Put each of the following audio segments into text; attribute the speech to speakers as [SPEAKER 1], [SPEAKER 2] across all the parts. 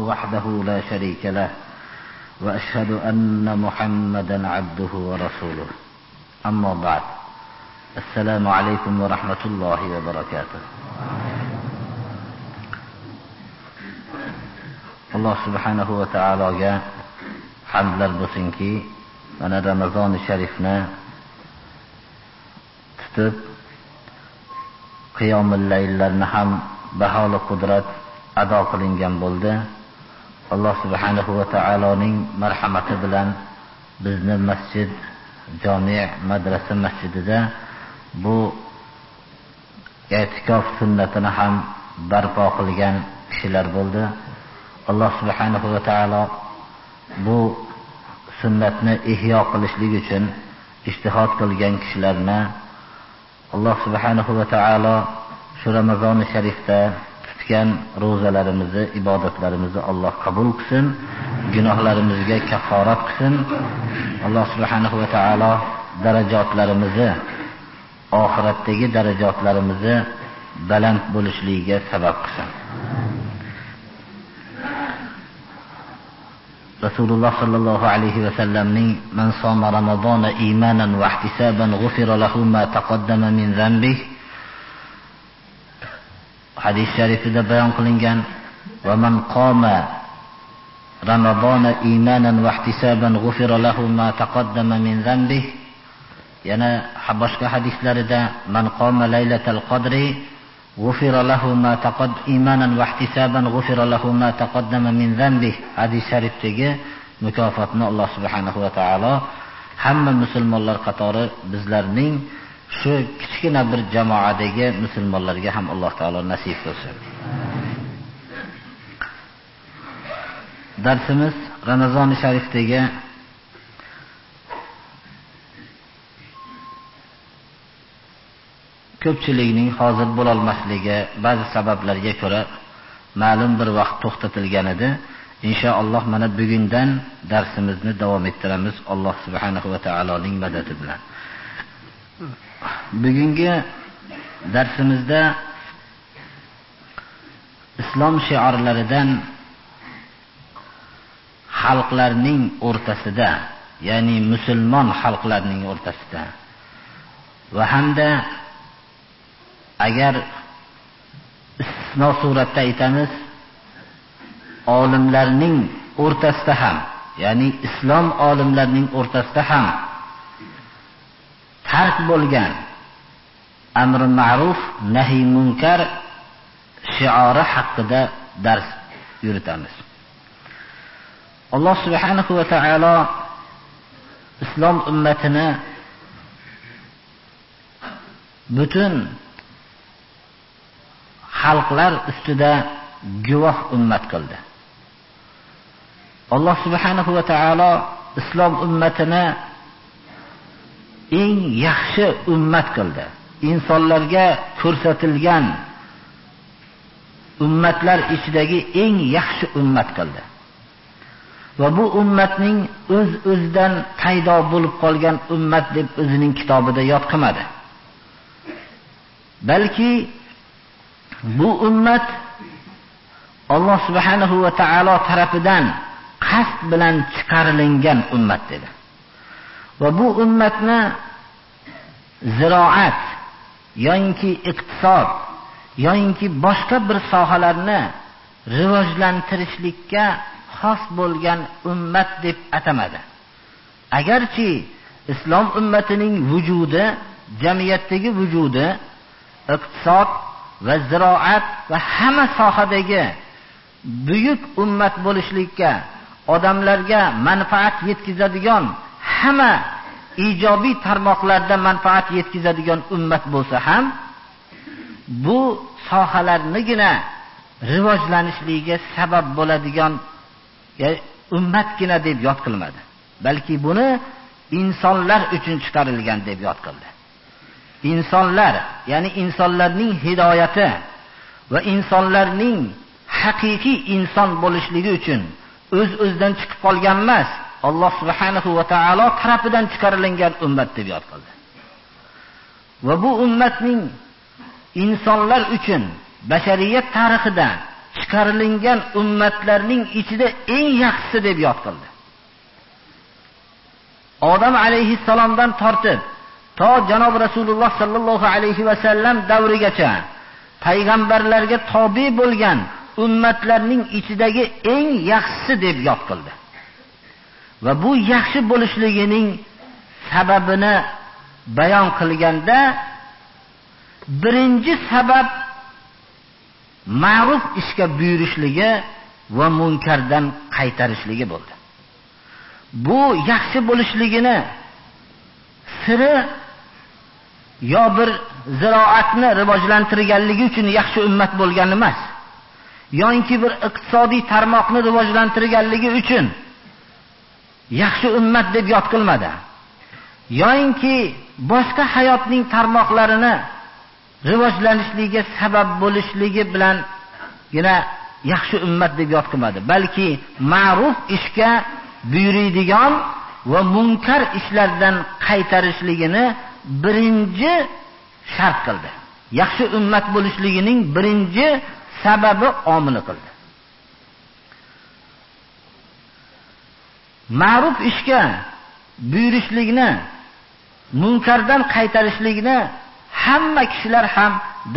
[SPEAKER 1] وحده لا شريك له وأشهد أن محمدا عبده ورسوله أما بعد السلام عليكم ورحمة الله وبركاته. Allah subhanahu va taologa hamdlar bo'lsinki, mana Ramazon-i Sharifni tutib, qiyomul layllarni ham baholi qudrat ado qilingan bo'ldi. Allah subhanahu va taoloning marhamati bilan bizni masjid, jami', madrasa masjidida bu i'tikof sunnatini ham barpo qilgan kishilar bo'ldi. Allah subhanahu va taolo bu sunnatni ihyo qilishlik uchun ijtihod qilgan kishilarni Allah subhanahu va taolo shu Ramazon sharifda tutgan ro'zalarimizni, ibodatlarimizni Alloh qabul qilsin, gunohlarimizga kafforat qilsin. Allah subhanahu va taolo darajotlarimizni, oxiratdagi darajotlarimizni baland bo'lishligiga sabab qilsin. Rasululloh sallallohu alayhi va sallamning man soma ramazona imanan va ihtisaban g'ufira lahu ma taqaddama min zambihi hadis sharifida bayon qilingan va man qama ramazona imanan va ihtisaban g'ufira lahu ma taqaddama min zambihi, yana boshqa hadislarida man qama laylatal qadri غفر له ما تقدم إيمانا واحتسابا غفر له ما تقدم من ذنبه hadis sharifdagi mukofotni Alloh subhanahu va taolo hamma musulmonlar qatori bizlarning shu kichkina bir jamoadagi musulmonlarga ham Alloh taolo nasib qilsin. Darsimiz Ramazon sharifdagi ko'pchilikning hozir bo'la olmasligi ba'zi sabablarga ko'ra ma'lum bir vaqt to'xtatilgan edi. Inshaalloh mana bugundan darsimizni davom ettiramiz Alloh subhanahu va taoloning madadi bilan. Bugungi darsimizda islom shiorlaridan xalqlarning o'rtasida, ya'ni musulmon xalqlarning o'rtasida va hamda agar istisno suratda aytamiz, olimlarning o'rtasida ham, ya'ni islom olimlarining o'rtasida ham tark bo'lgan amr ma'ruf nahiy munkar shiori haqida dars yuritamiz. Alloh subhanahu va taolo islom ummatini butun xalqlar ustida guvoh ummat qildi. Alloh subhanahu va taolo islom ummatini eng yaxshi ummat qildi. Insonlarga ko'rsatilgan ummatlar ichidagi eng yaxshi ummat qildi. Va bu ummatning o'z-o'zidan paydo bo'lib qolgan ummat deb o'zining kitobida yod qilmadi. Balki bu ummat Alloh subhanahu va taolo tarafidan qasd bilan chiqarilgan ummat dedi. Va bu ummatni ziroat yoki iqtisod yoki boshqa bir sohalarni rivojlantirishlikka xos bo'lgan ummat deb atamadi. Agarchi islom ummatining vujudi, jamiyatdagi vujudi iqtisod va ziroat va hamma sohadagi buyuk ummat bo'lishlikka, odamlarga manfaat yetkazadigan, hamma ijobiy tarmoqlarda manfaat yetkazadigan ummat bo'lsa ham, bu sohalarnigina rivojlanishligiga sabab bo'ladigan ummatgina deb yod qilmadi. Balki buni insonlar uchun chiqarilgan deb yod qildi. İnsanlar, ya'ni insonlarning hidoyati va insonlarning haqiqiy inson bo'lishligi uchun o'z-o'zidan chiqib qolgan emas, Alloh subhanahu va taolo tarafidan chiqarilgan ummat deb yod qildi. Va bu ummatning insonlar uchun bashariyat tarixida chiqarilgan ummatlarning ichida eng yaxshisi deb yod qildi. Odam alayhissalomdan tortib to janob Rasululloh sallallohu alayhi va sallam davrigacha payg'ambarlarga tobe bo'lgan ummatlarning ichidagi eng yaxshisi deb yod qildi. Va bu yaxshi bo'lishligining sababini bayon qilganda birinchi sabab ma'ruf ishga buyurishligi va munkardan qaytarishligi bo'ldi. Bu yaxshi bo'lishligini siri yo bir ziroatni rivojlantirganligi uchun yaxshi ummat bo'lgan emas, yoki bir iqtisodiy tarmoqni rivojlantirganligi uchun yaxshi ummat deb yod qilmadi, yoki boshqa hayotning tarmoqlarini rivojlanishligiga sabab bo'lishligi bilangina yaxshi ummat deb yod qilmadi, balki ma'ruf ishga buyuradigan va munkar ishlardan qaytarishligini birinchi shart qildi. Yaxshi ummat bo'lishligining birinchi sababi omili qildi. Ma'ruf ishga buyurishlikni, munkardan qaytarishlikni hamma kishilar ham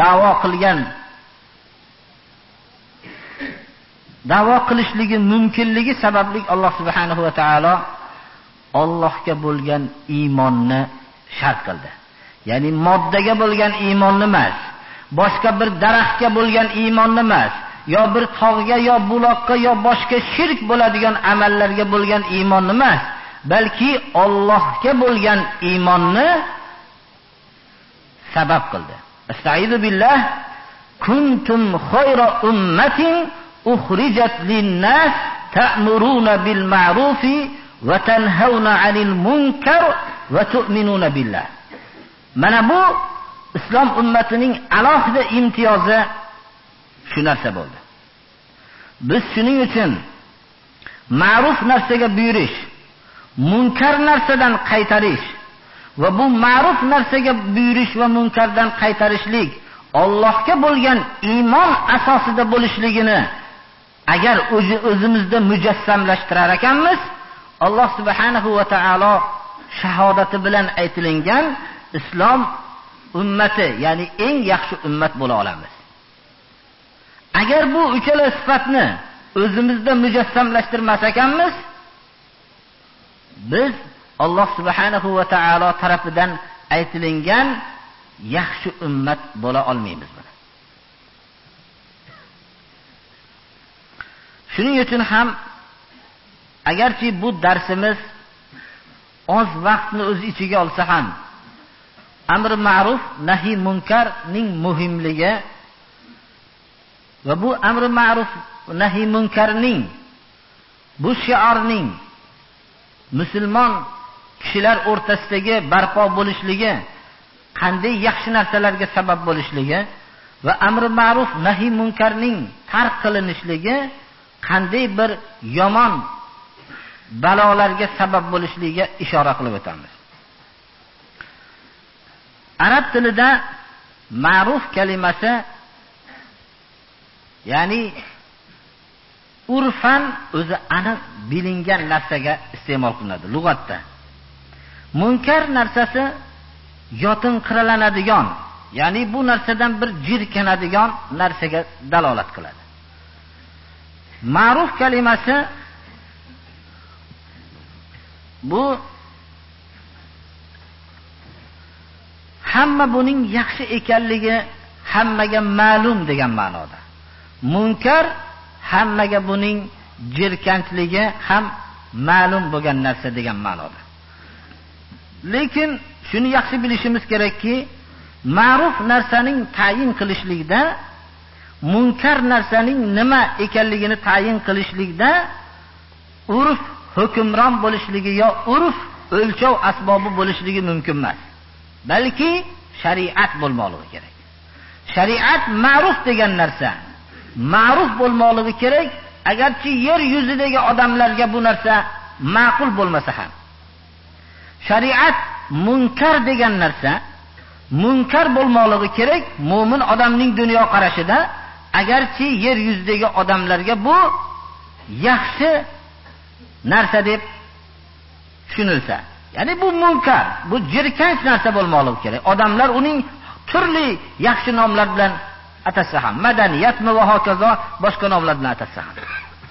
[SPEAKER 1] da'vo qilishligi mumkinligi sababli Alloh subhanahu va taolo Allohga bo'lgan iymonni shart qildi. Ya'ni moddaga bo'lgan iymonni emas, boshqa bir daraxtga bo'lgan iymonni emas, yo bir tog'ga, yo buloqqa, yo boshqa shirk bo'ladigan amallarga bo'lgan iymonni emas, balki Allohga bo'lgan iymonni sabab qildi. Estaizu billah, kuntum khayra ummatin ukhrijat lin-nas ta'muruna bil ma'rufi va tanhauna 'anil munkar va tu'minuna billah. Mana bu islom ummatining alohida imtiyozi shu narsa bo'ldi. Biz shuning uchun ma'ruf narsaga buyurish, munkar narsadan qaytarish va bu ma'ruf narsaga buyurish va munkardan qaytarishlik Allohga bo'lgan iymon asosida bo'lishligini agar o'zimizda mujassamlashtirar ekanmiz, Alloh subhanahu va taolo shahodati bilan aytilingan islom ummati, ya'ni eng yaxshi ummat bo'la olamiz. Agar bu uchala sifatni o'zimizda mujassamlashtirmas ekanmiz, biz Alloh subhanahu va taolo tarafidan aytilingan yaxshi ummat bo'la olmaymiz. Shuning uchun ham agarchi bu darsimiz oz vaqtni o'z ichiga olsa ham, amr ma'ruf nahiy munkarning muhimligi va bu amr ma'ruf nahiy munkarning bu shiorning musulmon kishilar o'rtasidagi barpo bo'lishligi, qanday yaxshi narsalarga sabab bo'lishligi va amr ma'ruf nahiy munkarning tark qilinishligi qanday bir yomon balolarga sabab bo'lishligiga ishora qilib o'tamiz. Arab tilida ma'ruf kalimasi ya'ni urfan o'zi aniq bilingan narsaga iste'mol qilinadi lug'atda. Munkar narsasi yotinqiranadigan, ya'ni bu narsadan bir jirkanadigan narsaga dalolat qiladi. Ma'ruf kalimasi bu hamma buning yaxshi ekanligi hammaga ma'lum degan ma'noda. Munkar hammaga buning jirkanchligi ham ma'lum bo'lgan narsa degan ma'noda. Lekin shuni yaxshi bilishimiz kerakki, ma'ruf narsaning tayin qilishlikda, munkar narsaning nima ekanligini tayin qilishlikda urf hukmron bo'lishligi yo urf o'lchov asbobi bo'lishligi mumkin emas. Balki shariat bo'lmoqligi kerak. Shariat ma'ruf degan narsa ma'ruf bo'lmoqligi kerak, agarchi yer yuzidagi odamlarga bu narsa ma'qul bo'lmasa ham. Shariat munkar degan narsa munkar bo'lmoqligi kerak, mo'min odamning dunyo qarashida agarchi yer yuzidagi odamlarga bu yaxshi narsa deb tushunilsa, ya'ni bu munkar, bu jirkanch narsa bo'lmoqligi kerak. Odamlar uning turli yaxshi nomlar bilan atasa ham, madaniyatmi va hokazo boshqa nomlar bilan atasa ham.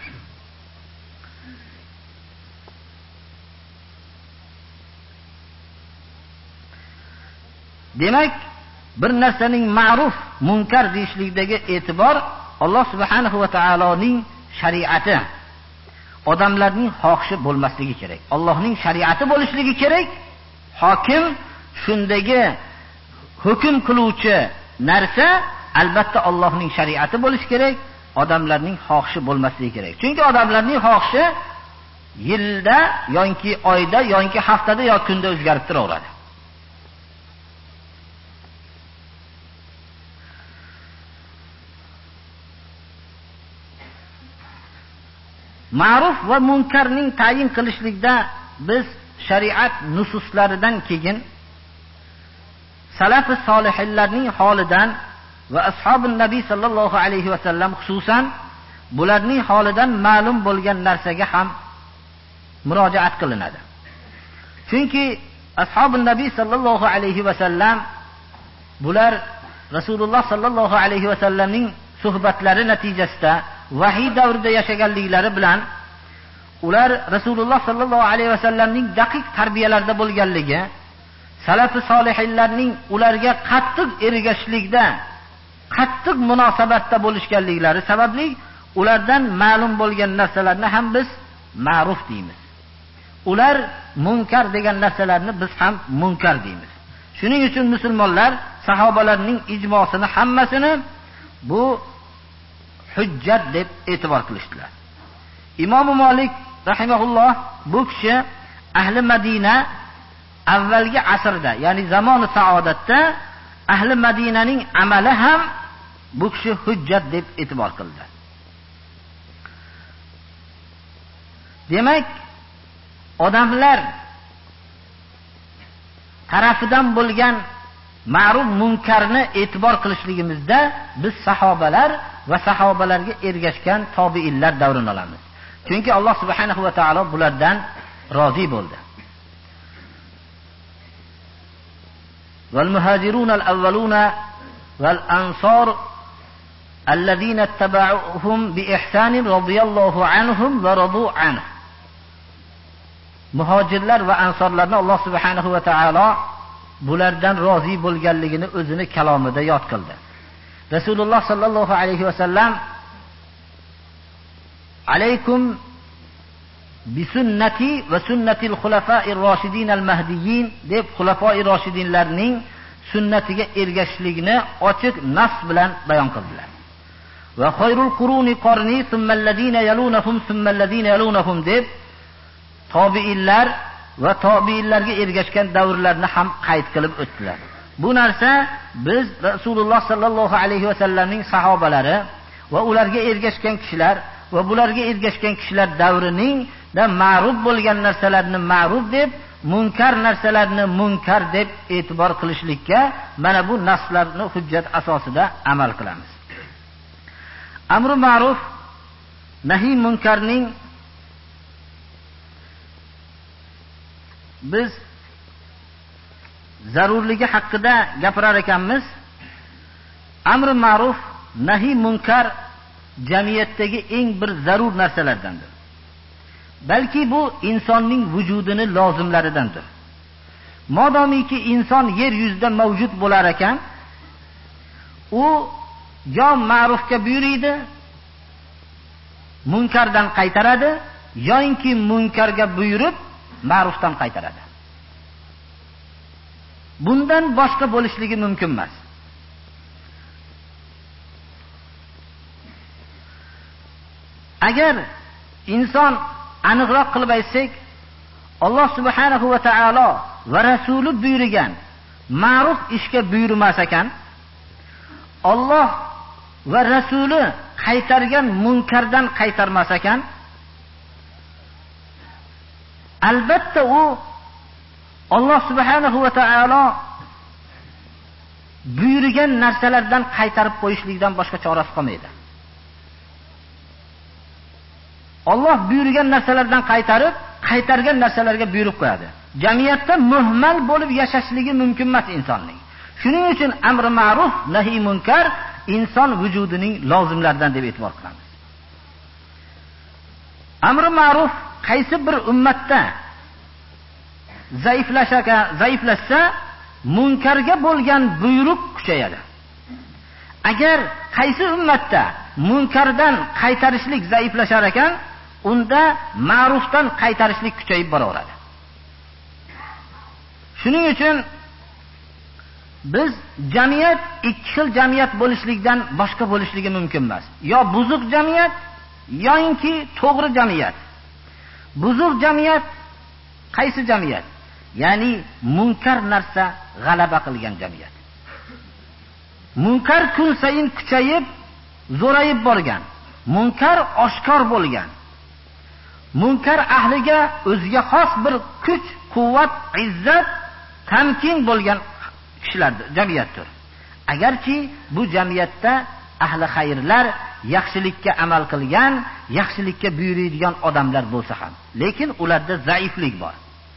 [SPEAKER 1] Demak, bir narsaning ma'ruf, munkar deyishlikdagi e'tibor Alloh subhanahu va taoloning shariati, odamlarning xohishi bo'lmasligi kerak. Allohning shariati bo'lishligi kerak. Hokim shundagi hukm qiluvchi narsa albatta Allohning shariati bo'lishi kerak, odamlarning xohishi bo'lmasligi kerak. Chunki odamlarning xohishi yilda yoki oyda yoki haftada yoki kunda o'zgarib turaveradi. Ma'ruf va munkarning tayin qilishlikda biz shariat nususlaridan keyin salaf solihlarning holidan va ashabun nabiy sallallohu alayhi va sallam xususan bularning holidan ma'lum bo'lgan narsaga ham murojaat qilinadi. Chunki ashabun nabiy sallallohu alayhi va sallam bular Rasululloh sallallohu alayhi va sallamning suhbatlari natijasida vahiy davrida yashaganliklari bilan ular Rasululloh sallallohu alayhi va sallamning daqiq tarbiyalarida bo'lganligi, salafi solihlarning ularga qattiq ergashishlikda, qattiq munosabatda bo'lishganliklari sababli ulardan ma'lum bo'lgan narsalarni ham biz ma'ruf deymiz. Ular munkar degan narsalarni biz ham munkar deymiz. Shuning uchun musulmonlar sahobalarning ijmosini hammasini bu hujjat deb e'tibor qilishdilar. Imom Malik rahimahulloh bu kishi ahli Madina avvalgi asrda, ya'ni zamoni saodatda ahli Madinaning amali ham bu kishi hujjat deb e'tibor qildi. Demak, odamlar tarafidan bo'lgan ma'ruf munkarni e'tibor qilishligimizda biz sahobalar va sahobalarga ergashgan tobiinlar davrini olamiz. Chunki Alloh subhanahu va taolo bulardan rozi bo'ldi. Val muhajirun al-awwalun val ansar alladhina ittaba'uhum bi ihsan radiyallohu anhum va radu anhu. Muhojirlar va ansorlarni Alloh subhanahu va taolo bulardan rozi bo'lganligini o'zini kalomida yod qildi. Rasululloh sallallohu alayhi va sallam alaykum bi sunnati va sunnatil xulafa'ir roshidin al-mahdiyyin deb xulafa'ir roshidinlarning sunnatiga ergashishlikni ochiq nas bilan bayon qildilar. Va xayrul quruni qarni thumma alladina yalunhum thumma alladina yalunhum deb tobiinlar va tobiinlarga ergashgan davrlarni ham qayd qilib o'tdilar. Bu narsa biz Rasululloh sallallohu alayhi va sallamning sahobalari va ularga ergashgan kishilar va bularga ergashgan kishilar davrining da ma'ruf bo'lgan narsalarni ma'ruf deb, munkar narsalarni munkar deb e'tibor qilishlikka mana bu naslarni hujjat asosida amal qilamiz. Amri ma'ruf, nahiy munkarning biz zarurligi haqida gapirar ekanmiz. Amri ma'ruf, nahiy munkar jamiyatdagi eng bir zarur narsalardandir. Balki bu insonning vujudini lozimlaridandir. Modomiki inson yer yuzida mavjud bo'lar ekan, u yo ma'rufga buyuradi, munkardan qaytaradi, yoki munkarga buyurib ma'rufdan qaytaradi. Bundan boshqa bo'lishligi mumkin emas. Agar inson aniqroq qilib aytsak, Alloh subhanahu va taolo va rasuli buyurgan ma'ruf ishga buyurmas ekan, Alloh va rasuli qaytargan munkardan qaytarmas ekan, albatta u Alloh subhanahu va taolo buyurgan narsalardan qaytarib qo'yishlikdan boshqa chorasi qolmaydi. Alloh buyurgan narsalardan qaytargan narsalarga buyruq qo'yadi. Jamiyatda muhmal bo'lib yashashligi mumkin emas insonning. Shuning uchun amri ma'ruf, nahi munkar inson vujudining lozimlaridan deb e'tibor qilamiz. Amri ma'ruf qaysi bir ummatda zaiflashsa, munkarga bo'lgan buyruq kuchayadi. Agar qaysi ummatda munkardan qaytarishlik zaiflashar ekan, unda ma'rufdan qaytarishlik kuchayib boraveradi. Shuning uchun biz jamiyat ikki xil jamiyat bo'lishlikdan boshqa bo'lishligi mumkin emas. Yo buzuq jamiyat, yoinki to'g'ri jamiyat. Buzuq jamiyat qaysi jamiyat? Ya'ni munkar narsa g'alaba qilgan jamiyat. Munkar kun sayin kuchayib, zo'rayib borgan. Munkar oshkor bo'lgan. Munkar ahliga o'ziga xos bir kuch, quvvat, izzat, tamkin bo'lgan kishilardir, jamiyatdir. Agarki bu jamiyatda ahli xayrlar, yaxshilikka amal qilgan, yaxshilikka buyuradigan odamlar bo'lsa ham, lekin ularda zaiflik bor.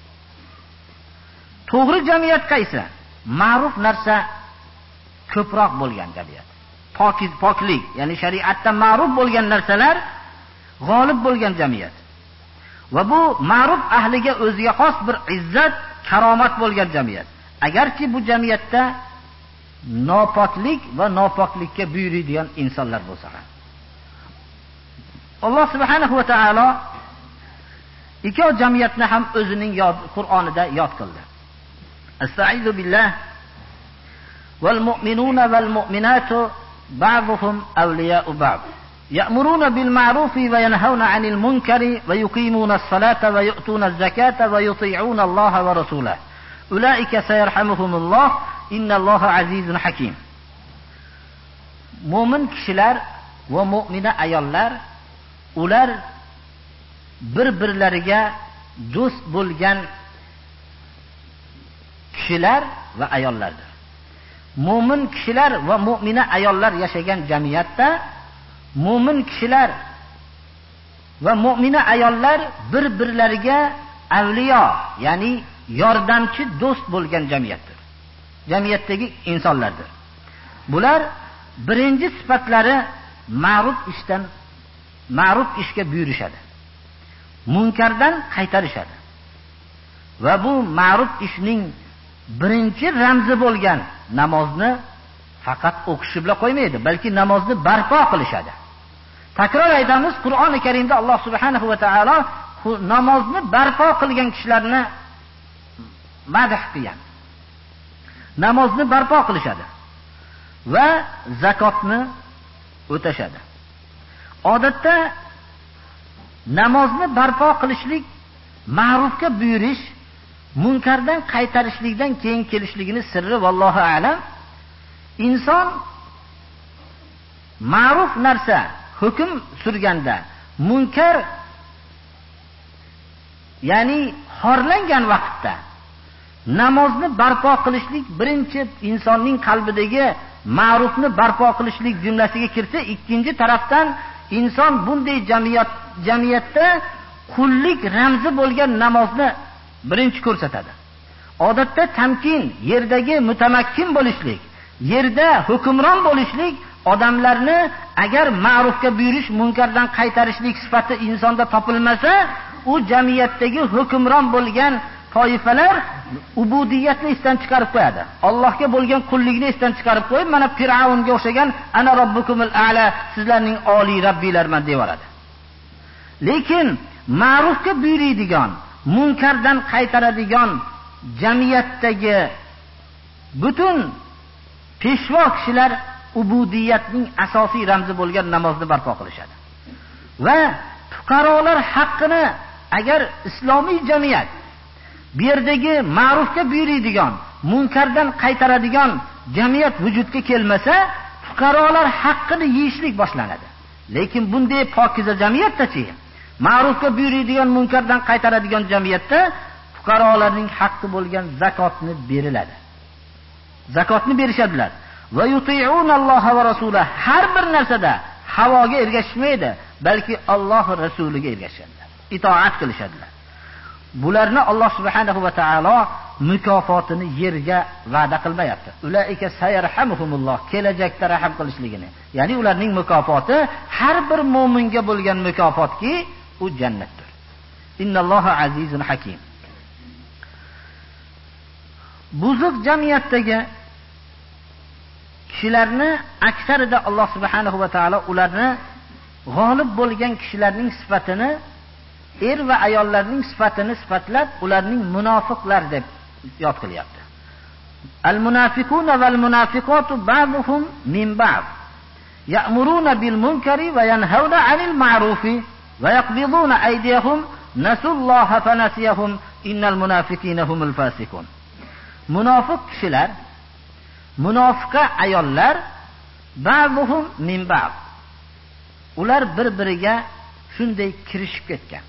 [SPEAKER 1] To'g'ri jamiyat qaysi? Ma'ruf narsa ko'proq bo'lgan jamiyat. Poklik, ya'ni shariatda ma'ruf bo'lgan narsalar g'olib bo'lgan jamiyat. Va bu ma'ruf ahliga o'ziga xos bir izzat, karomat bo'lgan jamiyat. Agarki bu jamiyatda nopoklik va nopoklikka buyuradigan insonlar bo'lsa ham, Alloh subhanahu va taolo ikki jamiyatni ham o'zining Qur'onida yod qildi. Estaizu billah val mu'minuna val mu'minatu ba'duhum awliya'u ba'd. Ya'muruna bil ma'rufi va yanhauna 'anil munkari va yuqimuna as-salata va yu'tuna az-zakata va yuti'una Alloha va rasulahu. Ulaika sayarhamuhumulloh innalloha azizun hakim. Mo'min kishilar va mu'mina ayollar, ular bir-birlariga do'st bo'lgan kishilar va ayollardir. Mo'min kishilar va mu'mina ayollar yashagan jamiyatda mo'min kishilar va mu'mina ayollar bir-birlariga avliyo, ya'ni yordamchi, do'st bo'lgan jamiyatdir. Jamiyatdagi insonlardir. Bular birinchi sifatlari ma'ruf ishga buyurishadi. Munkardan qaytarishadi. Va bu ma'ruf ishning birinchi ramzi bo'lgan namozni faqat o'qish bilan qo'ymaydi, balki namozni barpo qilishadi. Takror aytamiz, Qur'oni Karimda Alloh subhanahu va taolo namozni barpo qilgan kishilarni madh qilgan. Namozni barpo qilishadi va zakotni o'tashadi. Odatda namozni barpo qilishlik, ma'rufga buyurish, munkardan qaytarishlikdan keyin kelishligini sirri vallohu a'lam. Inson ma'ruf narsa hukm surganda, munkar ya'ni xorlangan vaqtda namozni barpo qilishlik birinchi insonning qalbidagi ma'rufni barpo qilishlik jumlasiga kirsa, ikkinchi tarafdan inson bunday jamiyatda qullik ramzi bo'lgan namozni birinchi ko'rsatadi. Odatda tamkin, yerdagi mutamakkin bo'lishlik, yerda hukmron bo'lishlik odamlarni agar ma'rufga buyurish, munkardan qaytarishlik sifati insonda topilmasa, u jamiyatdagi hukmron bo'lgan toifalar ubudiyatni esdan chiqarib qo'yadi. Allohga bo'lgan qullikni esdan chiqarib qo'yib, mana Fir'avnga o'xshagan ana robbukumul a'la, sizlarning oliy robbilarman deb yoradi. Lekin ma'rufga buyuradigan, munkardan qaytaradigan jamiyatdagi butun peshvo kishilar ubudiyatning asosiy ramzi bo'lgan namozni barpo qilishadi. Va fuqarolar haqqini agar islomiy jamiyat bu yerdagi ma'rufga buyuradigan, munkardan qaytaradigan jamiyat vujudga kelmasa, fuqarolar haqqini yeyishlik boshlanadi. Lekin bunday pokiza jamiyatda-chi, ma'rufga buyuradigan, munkardan qaytaradigan jamiyatda fuqarolarning haqqi bo'lgan zakotni beriladi. zakotni berishadilar. Va yuti'unalloha va rasulahu. Har bir narsada havoga ergashmaydi, balki Alloh va rasuliga ergashadilar. Itoat qilishadilar. Bularni Alloh subhanahu va taolo mukofotini yerga va'da qilmayapti. Ulaika sayarhamuhumulloh, kelajakda rahim qilishligini. Ya'ni ularning mukofoti har bir mu'minga bo'lgan mukofotki, u jannatdir. Innalloha azizun hakim. Buzuq jamiyatdagi kishilarni aksarida Alloh subhanahu va taolo ularni g'olib bo'lgan kishilarning sifatini, er va ayollarning sifatini sifatlab, ularning munofiqlar deb yod qilyapti. Al-munafiquna val munafiqatu ba'duhum min ba'd. Ya'muruna bil munkari va yanhauna 'anil ma'rufi va yaqbiduna aydiyahum nasulloha fanasiyahum innal munafiqina humul fasiqun. Munofiq kishilar, munofiqa ayollar ba'duhum min ba'd. Ular bir-biriga shunday kirishib ketgan.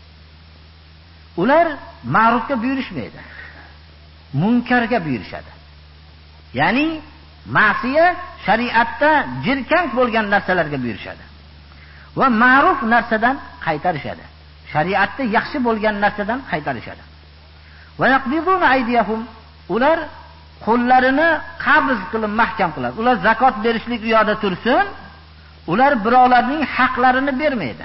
[SPEAKER 1] Ular ma'rufga buyurishmaydi, munkarga buyurishadi. Ya'ni ma'siya, shariatda jirkanch bo'lgan narsalarga buyurishadi va ma'ruf narsadan qaytarishadi. Shariatda yaxshi bo'lgan narsadan qaytarishadi. Va yaqbiduna aydiyahum, ular qo'llarini qabz qilib mahkam qiladi. Ular zakot berishlik u yoqda tursin, ular birovlarning haqlarini bermaydi.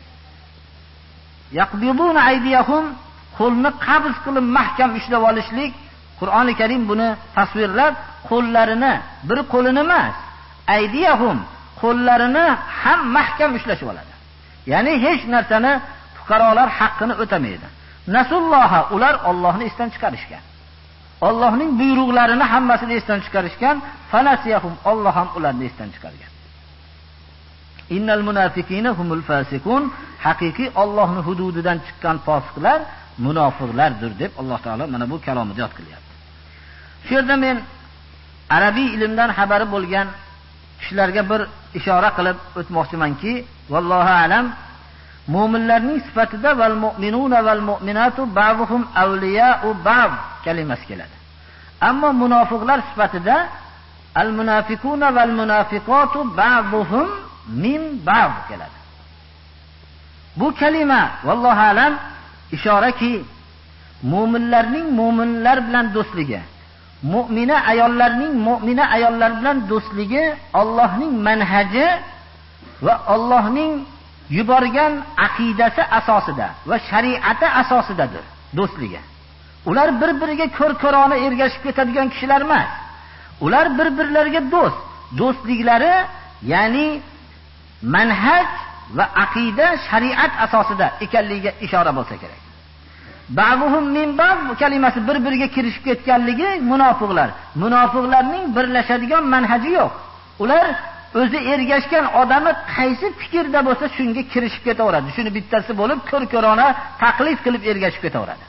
[SPEAKER 1] Yaqbiduna aydiyahum, qo'lni qabz qilib mahkam ushlab olishlik. Qur'oni Karim buni tasvirlab, qo'llarini, bir qo'lini emas, aydiyahum, qo'llarini ham mahkam ushlashib oladi. Ya'ni hech narsani fuqarolar haqqini o'tamaydi. Nasulloha, ular Allohni esdan chiqarishgan. Allohning buyruqlarini hammasini esdan chiqarishgan. Fanasiyahum, Alloh ham ularni esdan chiqargan. Innal munafiqina humul fasiqun, haqiqiy Allohning hududidan chiqqan fosiqlar munofiqlardir deb Alloh taolo mana bu kalomida yod qilyapti. Shu yerda men arabiy ilmdan xabari bo'lgan kishilarga bir ishora qilib o'tmoqchimanki, vallohu alam, mu'minlarning sifatida val mu'minuna val mu'minatu ba'duhum awliya'u ba'd kalimasi keladi. Ammo munofiqlar sifatida al munafiquna val munafiqatu ba'duhum min ba'd keladi. Bu kalima vallohu alam ishoraki mu'minlarning mu'minlar bilan do'stligi, mu'mina ayollarning mu'mina ayollar bilan do'stligi Allohning manhaji va Allohning yuborgan aqidasi asosida va shariati asosidadir do'stligi. Ular bir-biriga ko'r-ko'rona ergashib ketadigan kishilar emas. Ular bir-birlariga do'st. Do'stliklari ya'ni manhaj va aqida shariat asosida ekanligiga ishora bo'lsa kerak. Ba'duhum min ba'd kalimasi bir-biriga kirishib ketganligi munofiqlar. Munofiqlarning birlashadigan manhaji yo'q. Ular o'zi ergashgan odami qaysi fikrda bo'lsa shunga kirishib ketaveradi. Shuni bittasi bo'lib ko'r-ko'rona taqlid qilib ergashib ketaveradi.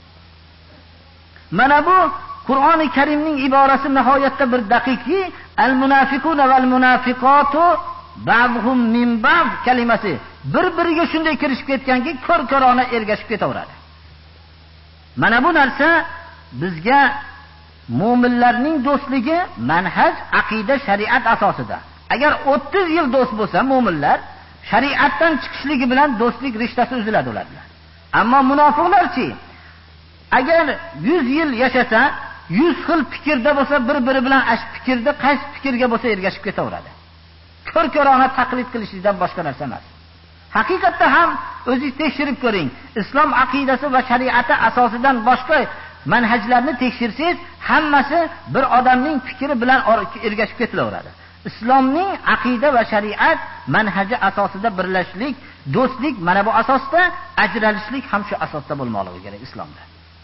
[SPEAKER 1] Mana bu Qur'oni Karimning iborasi nihoyatda bir daqiqki, al-munafiquna val munafiqatu ba'duhum min ba'd kalimasi bir-biriga shunday kirishib ketganki, ko'r-ko'rona ergashib ketaveradi. Mana bu narsa bizga mu'minlarning do'stligi manhaj, aqida, shariat asosida. Agar 30 yil do'st bo'lsa mu'minlar, shariatdan chiqishligi bilan do'stlik rishtasi uziladi ularga. Ammo munofiqlarchi, agar 100 yil yashasa, 100 xil fikrda bo'lsa, bir-biri bilan ash fikrda qaysi fikrga bo'lsa ergashib ketaveradi. Ko'r-ko'rona taqlid qilishdan boshqa narsa emas. Haqiqatda ham o'zingiz tekshirib ko'ring. Islom aqidasi va shariati asosidan boshqa manhajlarni tekshirsangiz, hammasi bir odamning fikri bilan ergashib ketilaveradi. Islomning aqida va shariat manhaji asosida birlashlik, do'stlik mana bu asosda, ajralishlik ham shu asosda bo'lmoqligi kerak islomda.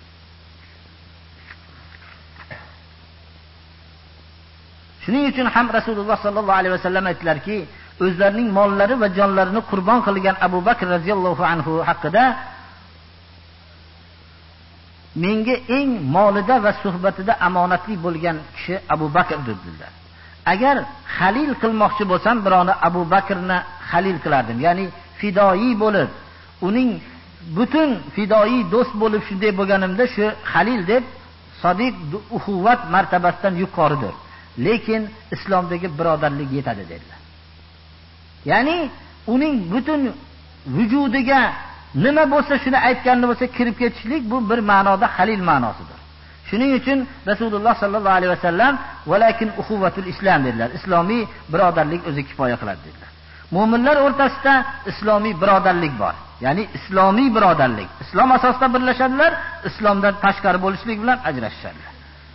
[SPEAKER 1] Shuning uchun ham Rasululloh sallallohu alayhi vasallam aytdilarki, o'zlarining mollari va jonlarini qurbon qilgan Abu Bakr radhiyallohu anhu haqida menga eng molida va suhbatida omonatli bo'lgan kishi Abu Bakr dedilar. Agar xalil qilmoqchi bo'lsam, birovni Abu Bakrni xalil qilardim. Ya'ni fidoi bo'lib, uning butun fidoi do'st bo'lib shunday bo'lganimda shu xalil deb sodiq uxuvvat martabasidan yuqoridir. Lekin islomdagi birodarlik yetadi dedilar. Ya'ni uning butun vujudiga nima bo'lsa shuni aytganini bo'lsa kirib ketishlik bu bir ma'noda halil ma'nosidir. Shuning uchun Rasululloh sallallohu alayhi vasallam valakin uxuvvatul islom dedilar. Islomiy birodarlik o'zi kifoya qiladi dedilar. Mu'minlar o'rtasida islomiy birodarlik bor. Ya'ni islomiy birodarlik. Islom asosida birlashadilar, islomdan tashqari bo'lishlik bilan ajrashishadilar.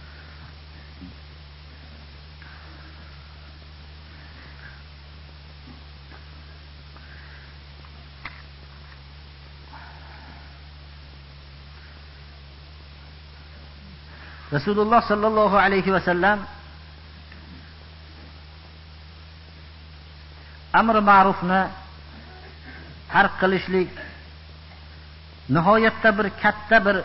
[SPEAKER 1] Rasululloh sallallohu alayhi vasallam amr ma'rufni tark qilishlik nihoyatda bir katta bir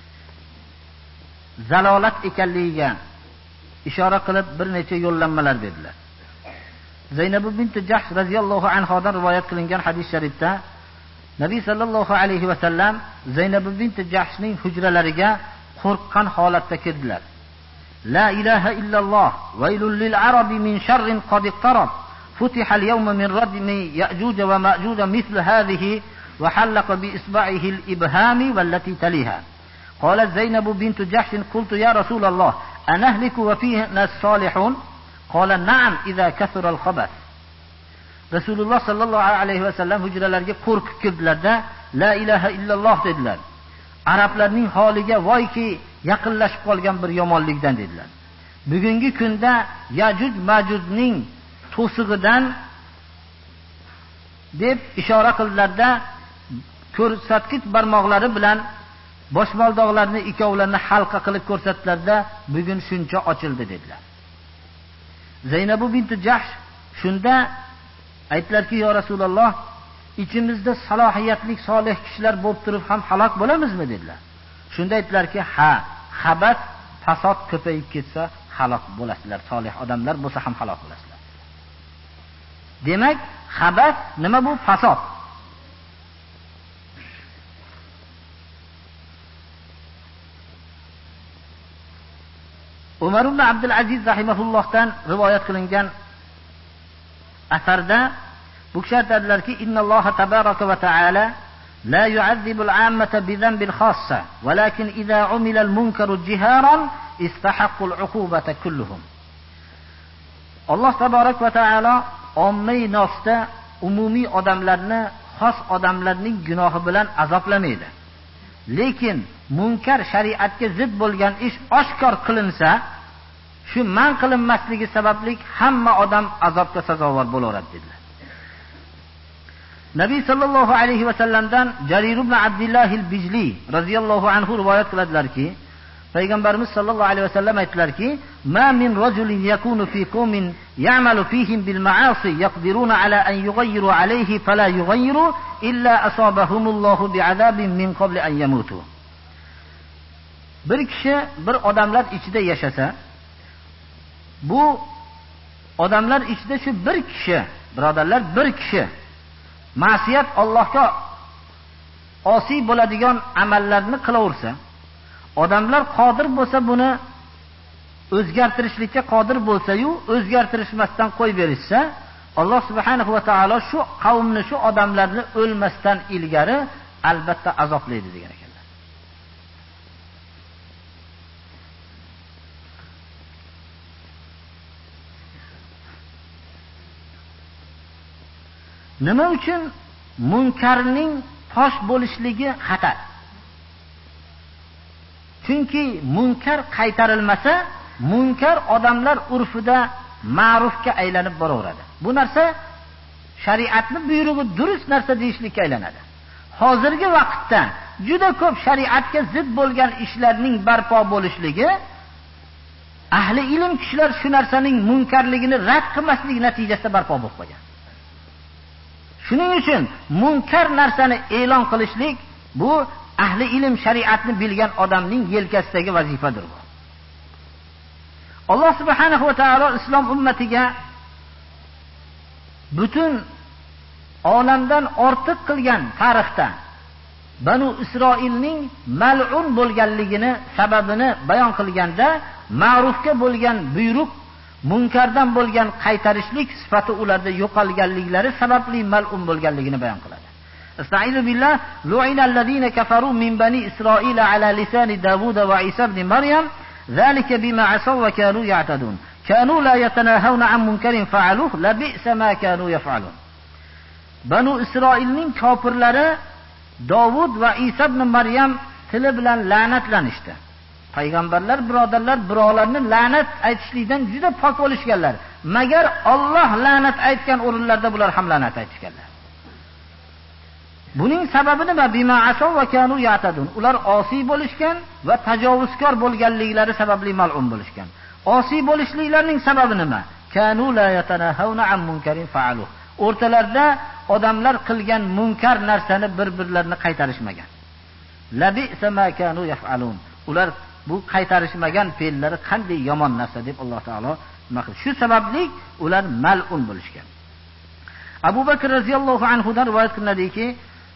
[SPEAKER 1] zalolat ekanligiga ishora qilib bir necha yo'llanmalar berdilar. Zaynab bint Jahsh radhiyallohu anhodan rivoyat qilingan hadis sharifda Nabiy sallallohu alayhi vasallam Zaynab bint Jahshning hujralariga qo'rqqan holatda kirdilar. La ilaha illalloh vaylul lil arabi min sharrin qad iqtarab futiha al-yawma min radmi ya'juj va ma'juj mithl hadhihi wa halaqa bi isba'ihi al-ibhami wallati taliha. Qalat Zaynab bint Jahsh qultu ya Rasulullah anahliku wa fihi nas salihun qala na'am idha kathura al-khabath. Rasululloh sallallohu alayhi vasallam hujralarga qo'rqib kirdilarda la ilaha illalloh dedilar. Arablarning holiga voyki yaqinlashib qolgan bir yomonlikdan dedilar. Bugungi kunda Yajuj Majujning to'sig'idan deb ishora qildilarda ko'rsatkich barmoqlari bilan boshmaldoqlarni ikkovlarini halqa qilib ko'rsatdilarda bugun shuncha ochildi dedilar. Zaynab bint Jahsh shunda aytlarki yo Rasululloh ichimizda salohiyatli solih kishilar bo'lib turib ham halok bo'lamizmi dedilar. Shunda aytlarki ha, xabat fasod ko'payib ketsa halok bo'lasizlar. Solih odamlar bo'lsa ham halok bo'lasizlar. Demak, xabat nima bu? Fasod. Umar ibn Abdul Aziz rahimahullohdan rivoyat qilingan asarda bu kishi aytadilarki innalloha tabaraka va taala la yu'azzibul 'ammata bi dhanbil khassa walakin idza 'umila al-munkaru jiharan istahaqqu al-'uqubata kulluhum. Alloh tabarak va taala ommaviy nosda umumiy odamlarni xos odamlarning gunohi bilan azoblamaydi. Lekin munkar shariatga zid bo'lgan ish oshkor qilinsa, shu man qilinmasligi sababli hamma odam azobga sazovor bo'laveradi dedilar. Nabiy sallallohu alayhi vasallamdan Jarir ibn Abdullah al-Bijli radhiyallohu anhu rivoyat qiladilarki, Payg'ambarimiz sallallohu alayhi vasallam aytdilarki, "Ma min rajulin yakunu fi qawmin ya'malu fihim bil ma'asi yaqdiruna ala an yughayyiru alayhi fala yughayyiru illa asabahumullohu bi'adabin min qabli an yamutu." Bir kishi bir odamlar ichida yashasa, bu odamlar ichida shu bir kishi, birodarlar, bir kishi ma'siyat Allohga osiy bo'ladigan amallarni qilaversa, odamlar qodir bo'lsa buni o'zgartirishlikka qodir bo'lsa-yu, o'zgartirishmasdan qo'yib berishsa, Alloh subhanahu va taolo shu qavmni, shu odamlarni o'lmasdan ilgari albatta azoblaydi degan ekanlar. Nima uchun munkarning fosh bo'lishligi xatar? Chunki munkar qaytarilmasa, munkar odamlar urfida ma'rufga aylanib boraveradi. Bu narsa shariatni buyrug'i durust narsa deyishlikka aylanadi. Hozirgi vaqtda juda ko'p shariatga zid bo'lgan ishlarning barpo bo'lishligi ahli ilm kishilar shu narsaning munkarligini rad qilmaslik natijasida barpo bo'lib qolgan. Shuning uchun munkar narsani e'lon qilishlik bu ahli ilm shariatni bilgan odamning yelkasidagi vazifadir bu. Alloh subhanahu va taolo islom ummatiga butun olamdan ortiq qilgan tarixda Banu Isroilning mal'un bo'lganligini sababini bayon qilganda, ma'rufga bo'lgan buyruq, munkardan bo'lgan qaytarishlik sifati ularda yo'qolganliklari sababli mal'un bo'lganligini bayon qiladi. Estaizu billah, lu'inallazina kafaru min bani Isroil ala lisani Davud va Isa ibn Maryam, zalika bima asaw va kanu ya'tadun. Kanu la yatanahawna an munkarin fa'aluhu, labi'sa ma kanu yaf'alun. Banu Isroilning kofirlari Davud va Isa ibn Maryam tili bilan la'natlanishdi. Payg'ambarlar birodarlar birovlarni la'nat aytishlikdan juda pok bo'lishganlar. Magar Alloh la'nat aytgan o'rinlarda bular ham la'nat aytishganlar. Buning sababi nima? Bima asaw va kanu ya'tadun. Ular osiy bo'lishgan va tajovuzkor bo'lganliklari sababli mal'un bo'lishgan. Osiy bo'lishliklarining sababi nima? Kanu la yatanahawna an munkarin fa'aluhu. O'rtalarda odamlar qilgan munkar narsani bir-birlarini qaytarishmagan. Labi'sa ma kanu yaf'alun. Ular bu qaytarishmagan fe'llari qanday yomon narsa deb Alloh taolo maqul. Shu sababli ular mal'un bo'lishgan. Abu Bakr radhiyallohu anhu dan rivoyat qilinadiki,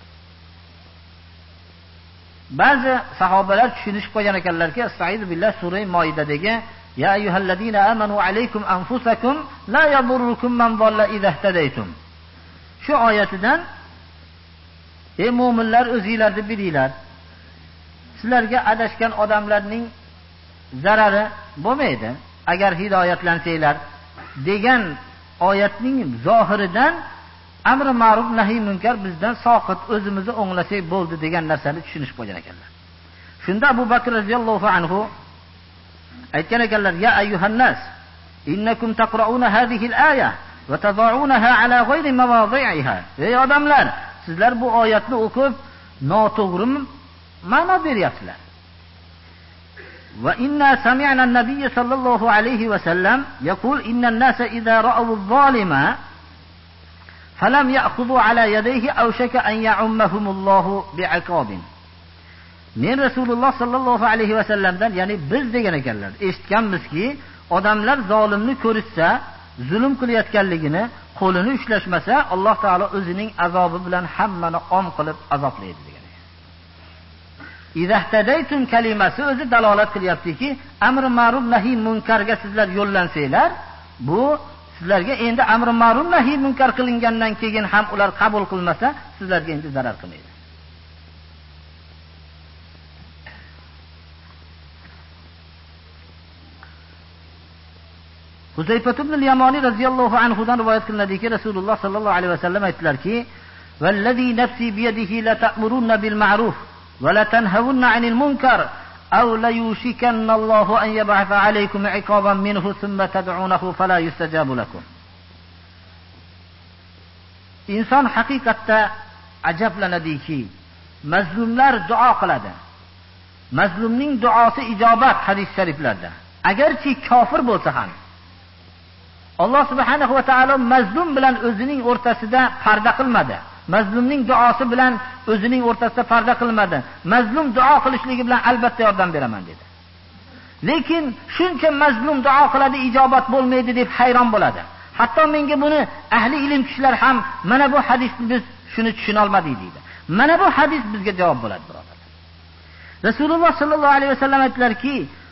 [SPEAKER 1] ba'zi sahobalar tushunishib qo'ygan ekanlarki, Estaizu billah sura Moidadagi ya ayyuhallazina amanu alaykum anfusakum la yadurrukum man dalla idha ihtadaytum. Shu oyatidan ey mu'minlar o'zingizlarni bilinglar. Sizlarga adashgan odamlarning zarari bo'lmaydi agar hidoyatlansanglar degan oyatning zohiridan amri ma'ruf nahiy munkar bizdan soqit, o'zimizni o'nglasak bo'ldi degan narsani tushunishib qo'ygan ekanlar. Shunda Abu Bakr radhiyallohu anhu aytgan ekanlar, ya ayyuhan nas innakum taqra'una hadhihi al-aya va tad'unaha ala ghayri mawadhi'iha. Ey odamlar, sizlar bu oyatni o'qib noto'g'ri ma'no beryapsizlar. Va inna sami'na an-nabiy sallallohu alayhi va sallam yaqul inna an-nasa idha ra'aw adh-dhalima falam ya'khudhu ala yadayhi aw shaka an ya'ummahumullohu bi'iqabin. Men Rasululloh sallallohu alayhi va sallamdan, ya'ni biz degan ekanlar, eshitganmizki, odamlar zolimni ko'rishsa, zulm qilayotganligini, qo'lini ushlashmasa, Alloh taolo o'zining azobi bilan hammani om qilib azoblaydi degan. Izahtadaytum kalimasi o'zi dalolat qilyaptiki, amri ma'ruf nahiy munkarga sizlar yo'llansanglar, bu sizlarga endi amri ma'ruf nahiy munkar qilingandan keyin ham ular qabul qilmasa, sizlarga endi zarar qilmaydi. Huzayfa ibn al-Yamani radhiyallohu anhu dan rivoyat qilinadiki, Rasululloh sallallohu alayhi vasallam aytdilarki, "Vallazi nafsi biyadihi la ta'muruna bil ma'ruf va la tanhawunna 'anil munkar aw la yushikanna Allohu an yab'atha 'alaykum 'iqaban minhu thumma tad'unahu fala yustajabu lakum." Inson haqiqatda ajablanadiki, mazlumlar duo qiladi. Mazlumning duosi ijobat hadis shariflarda. Agarchi kofir bo'lsa ham Alloh subhanahu va taolo mazlum bilan o'zining o'rtasida parda qilmadi. Mazlumning duosi bilan o'zining o'rtasida parda qilmadi. Mazlum duo qilishligi bilan albatta yordam beraman dedi. Lekin shuncha mazlum duo qiladi, ijobat bo'lmaydi deb hayron bo'ladi. Hatto menga buni ahli ilm kishilar ham mana bu hadisni biz shuni tushuna olmadik deydi. Mana bu hadis bizga javob bo'ladi, birodarlar. Rasululloh sallallohu alayhi vasallam aytdilarki,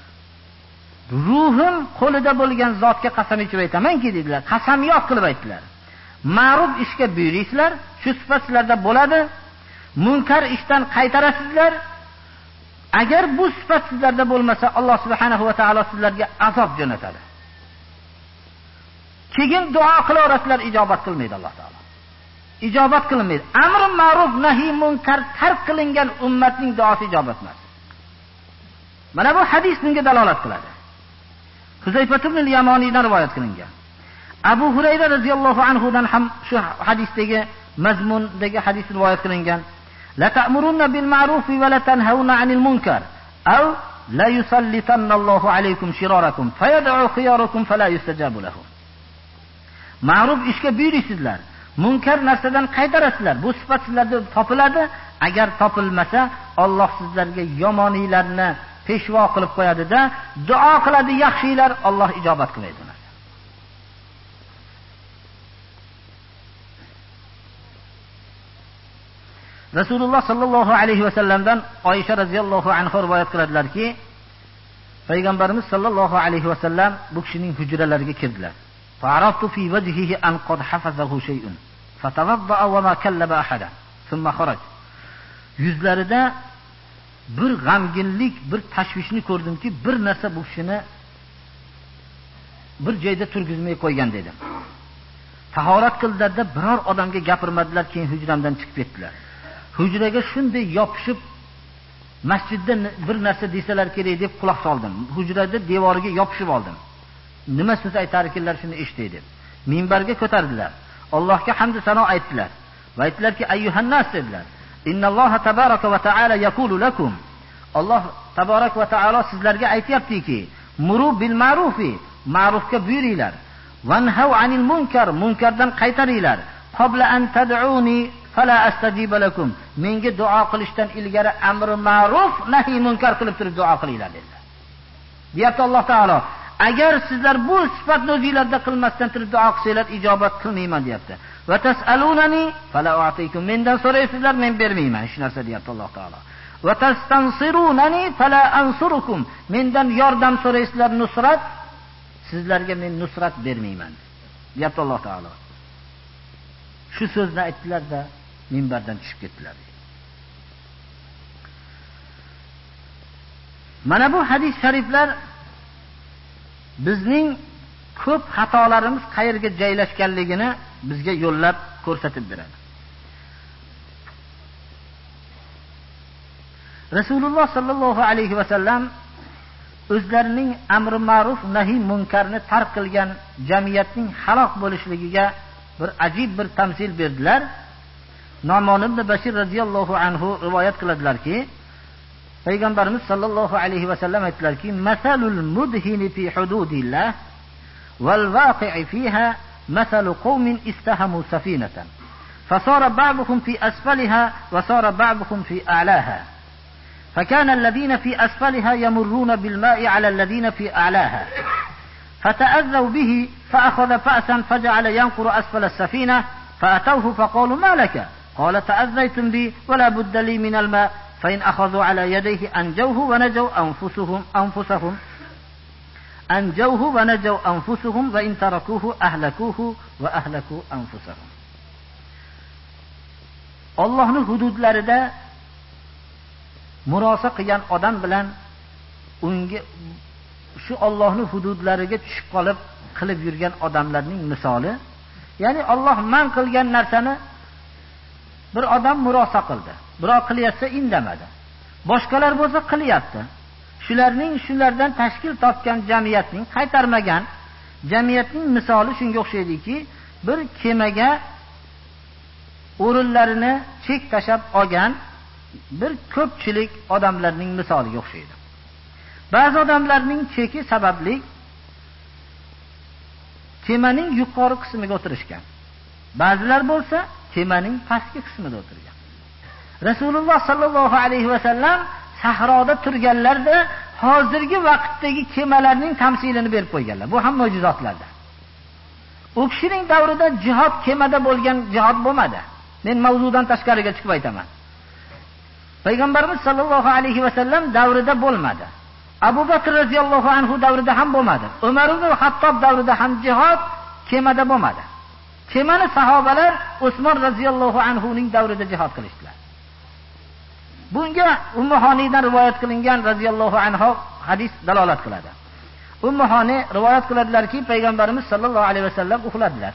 [SPEAKER 1] ruhim qo'lida bo'lgan zotga qasam ichib aytamanki dedilar. Qasamyod qilib aytdilar. Ma'ruf ishga buyursizlar, shu sifat sizlarda bo'ladi. Munkar ishdan qaytarasizlar. Agar bu sifat sizlarda bo'lmasa, Alloh subhanahu va taolo sizlarga azob jo'natadi. Keyin duo qilaverasizlar, ijobat qilmaydi Alloh taolo. Ijobat qilmaydi. Amr ma'ruf nahiy munkar tark qilingan ummatning duosi ijobat emas. Mana bu hadis bunga dalolat qiladi. Huzayfa ibn al-Yamanidan rivoyat qilingan. Abu Hurayra radhiyallohu anhu dan ham shu hadisdagi mazmundagi hadis rivoyat qilingan. La ta'muruna bil ma'ruf va la tanhauna 'anil munkar aw la yusallitanna Allohu alaykum shirarakum fayad'u khiyarakum fala yustajabu lahum. Ma'ruf ishga buyursizlar, munkar narsadan qaytarasizlar. Bu sifat sizlarda topiladi. Agar topilmasa, Alloh sizlarga yomoniylarni peshvo qilib qo'yadi-da, duo qiladi yaxshilar, Alloh ijobat qilmaydi. Rasululloh sallallohu alayhi va sallamdan Oysha radhiyallohu anha rivoyat qiladilarki, payg'ambarimiz sallallohu alayhi va sallam bu kishining hujralariga kirdilar. Fa'araftu fi wajhihi an qad hafazahu shay'un. Fatawadda'a wa ma kallaba ahada. Thumma kharaj. Yuzlarida bir g'amginlik, bir tashvishni ko'rdimki, bir narsa bu kishini bir joyda turgizmay qo'ygan dedi. Tahorat qildilarda biror odamga gapirmadilar, keyin hujramdan chiqib ketdilar. Hujraga shunday yopishib masjidda bir narsa desalar kerak deb quloq soldim. Hujrada devoriga yopishib oldim. Nima so'z aytar ekanlar shuni eshitay deb. Minbarga ko'tardilar. Allohga hamd sano aytdilar. Va aytdilarki, ayyuhan nas dedilar. Innalloha tabaraka va taala yaqulu lakum. Alloh tabarak va taolo sizlarga aytayaptiki, muru bil ma'rufi, ma'rufga buyuringlar. Vanhaw anil munkar, munkardan qaytaringlar. Qabla an tad'uni fala astajiba lakum. Menga duo qilishdan ilgari amri ma'ruf, nahi munkar qilib turib duo qilinglar dedilar. Deyapti Alloh taolo. Agar sizlar bu sifatni o'zingizlarda qilmasdan turib duo qilsanglar, ijobat qilmayman deyapti. Va tasalunani fala u'tikum. Mendan so'raysizlar, men bermayman hech narsa deyapti Alloh taolo. Va tastansirunani fala ansurukum. Mendan yordam so'raysizlar, nusrat, sizlarga men nusrat bermayman deyapti Alloh taolo. Shu so'zni aytdilar-da, minbardan tushib ketdilar. Mana bu hadis shariflar bizning ko'p xatolarimiz qayerga joylashganligini bizga yo'llab ko'rsatib beradi. Rasululloh sallallohu alayhi va sallam o'zlarining amri ma'ruf nahi munkarni tark qilgan jamiyatning halok bo'lishligiga bir ajib bir tamsil berdilar. Nu'man ibn Bashir radhiyallohu anhu rivoyat qiladilarki, payg'ambarimiz sallallohu alayhi va sallam aytdilarki, masalul mudhini fi hududillah wal waqi'i fiha masalu qaumin istahamu safinatan fasara ba'duhum fi asfaliha wa sara ba'duhum fi a'laha. فكان الذين في أسفلها يمرون بالماء على الذين في أعلاها فتأذوا به فأخذ فأسا فجعل ينقر أسفل السفينة فأتوه فقالوا ما لك؟ قال تأذيتم بي ولا بد لي من الماء فإن أخذوا على يديه أنجوه ونجوا أنفسهم وإن تركوه أهلكوه وأهلكوا أنفسهم. Allohning hududlarida murosa qilgan odam bilan unga shu Allohning hududlariga tushib qolib qilib yurgan odamlarning misoli, ya'ni Alloh man qilgan narsani bir odam murosa qildi, biroq qilyapsa indamadi. Boshqalar bo'lsa qilyapti. Shulardan tashkil topgan jamiyatning qaytarmagan jamiyatning misoli shunga o'xshaydiki, bir kemaga o'rinlarini chek tashab olgan bir ko'pchilik odamlarning misoliga o'xshaydi. Ba'zi odamlarning cheki sababli kemaning yuqori qismiga o'tirishgan. Ba'zilar bo'lsa kemaning pastki qismida o'tirgan. Rasululloh sallallohu alayhi va sallam sahroda turganlarda hozirgi vaqtdagi kemalarning tamsilini berib qo'yganlar. Bu ham mo'jizotlardir. U kishining davrida jihad kemada bo'lgan jihad bo'lmadi. Men mavzudan tashqariga chiqib aytaman. Payg'ambarimiz sallallohu alayhi va sallam davrida bo'lmadi. Abu Bakr radhiyallohu anhu davrida ham bo'lmadi. Umar ibn Hattob davrida ham jihad kemada bo'lmadi. Kemani sahobalar Usmon radhiyallohu anhu ning davrida jihad qilishdilar. Bunga Ummu Hanidan rivoyat qilingan radhiyallohu anha hadis dalolat qiladi. Ummu Hani rivoyat qiladilarki, payg'ambarimiz sallallohu alayhi va sallam uxladilar.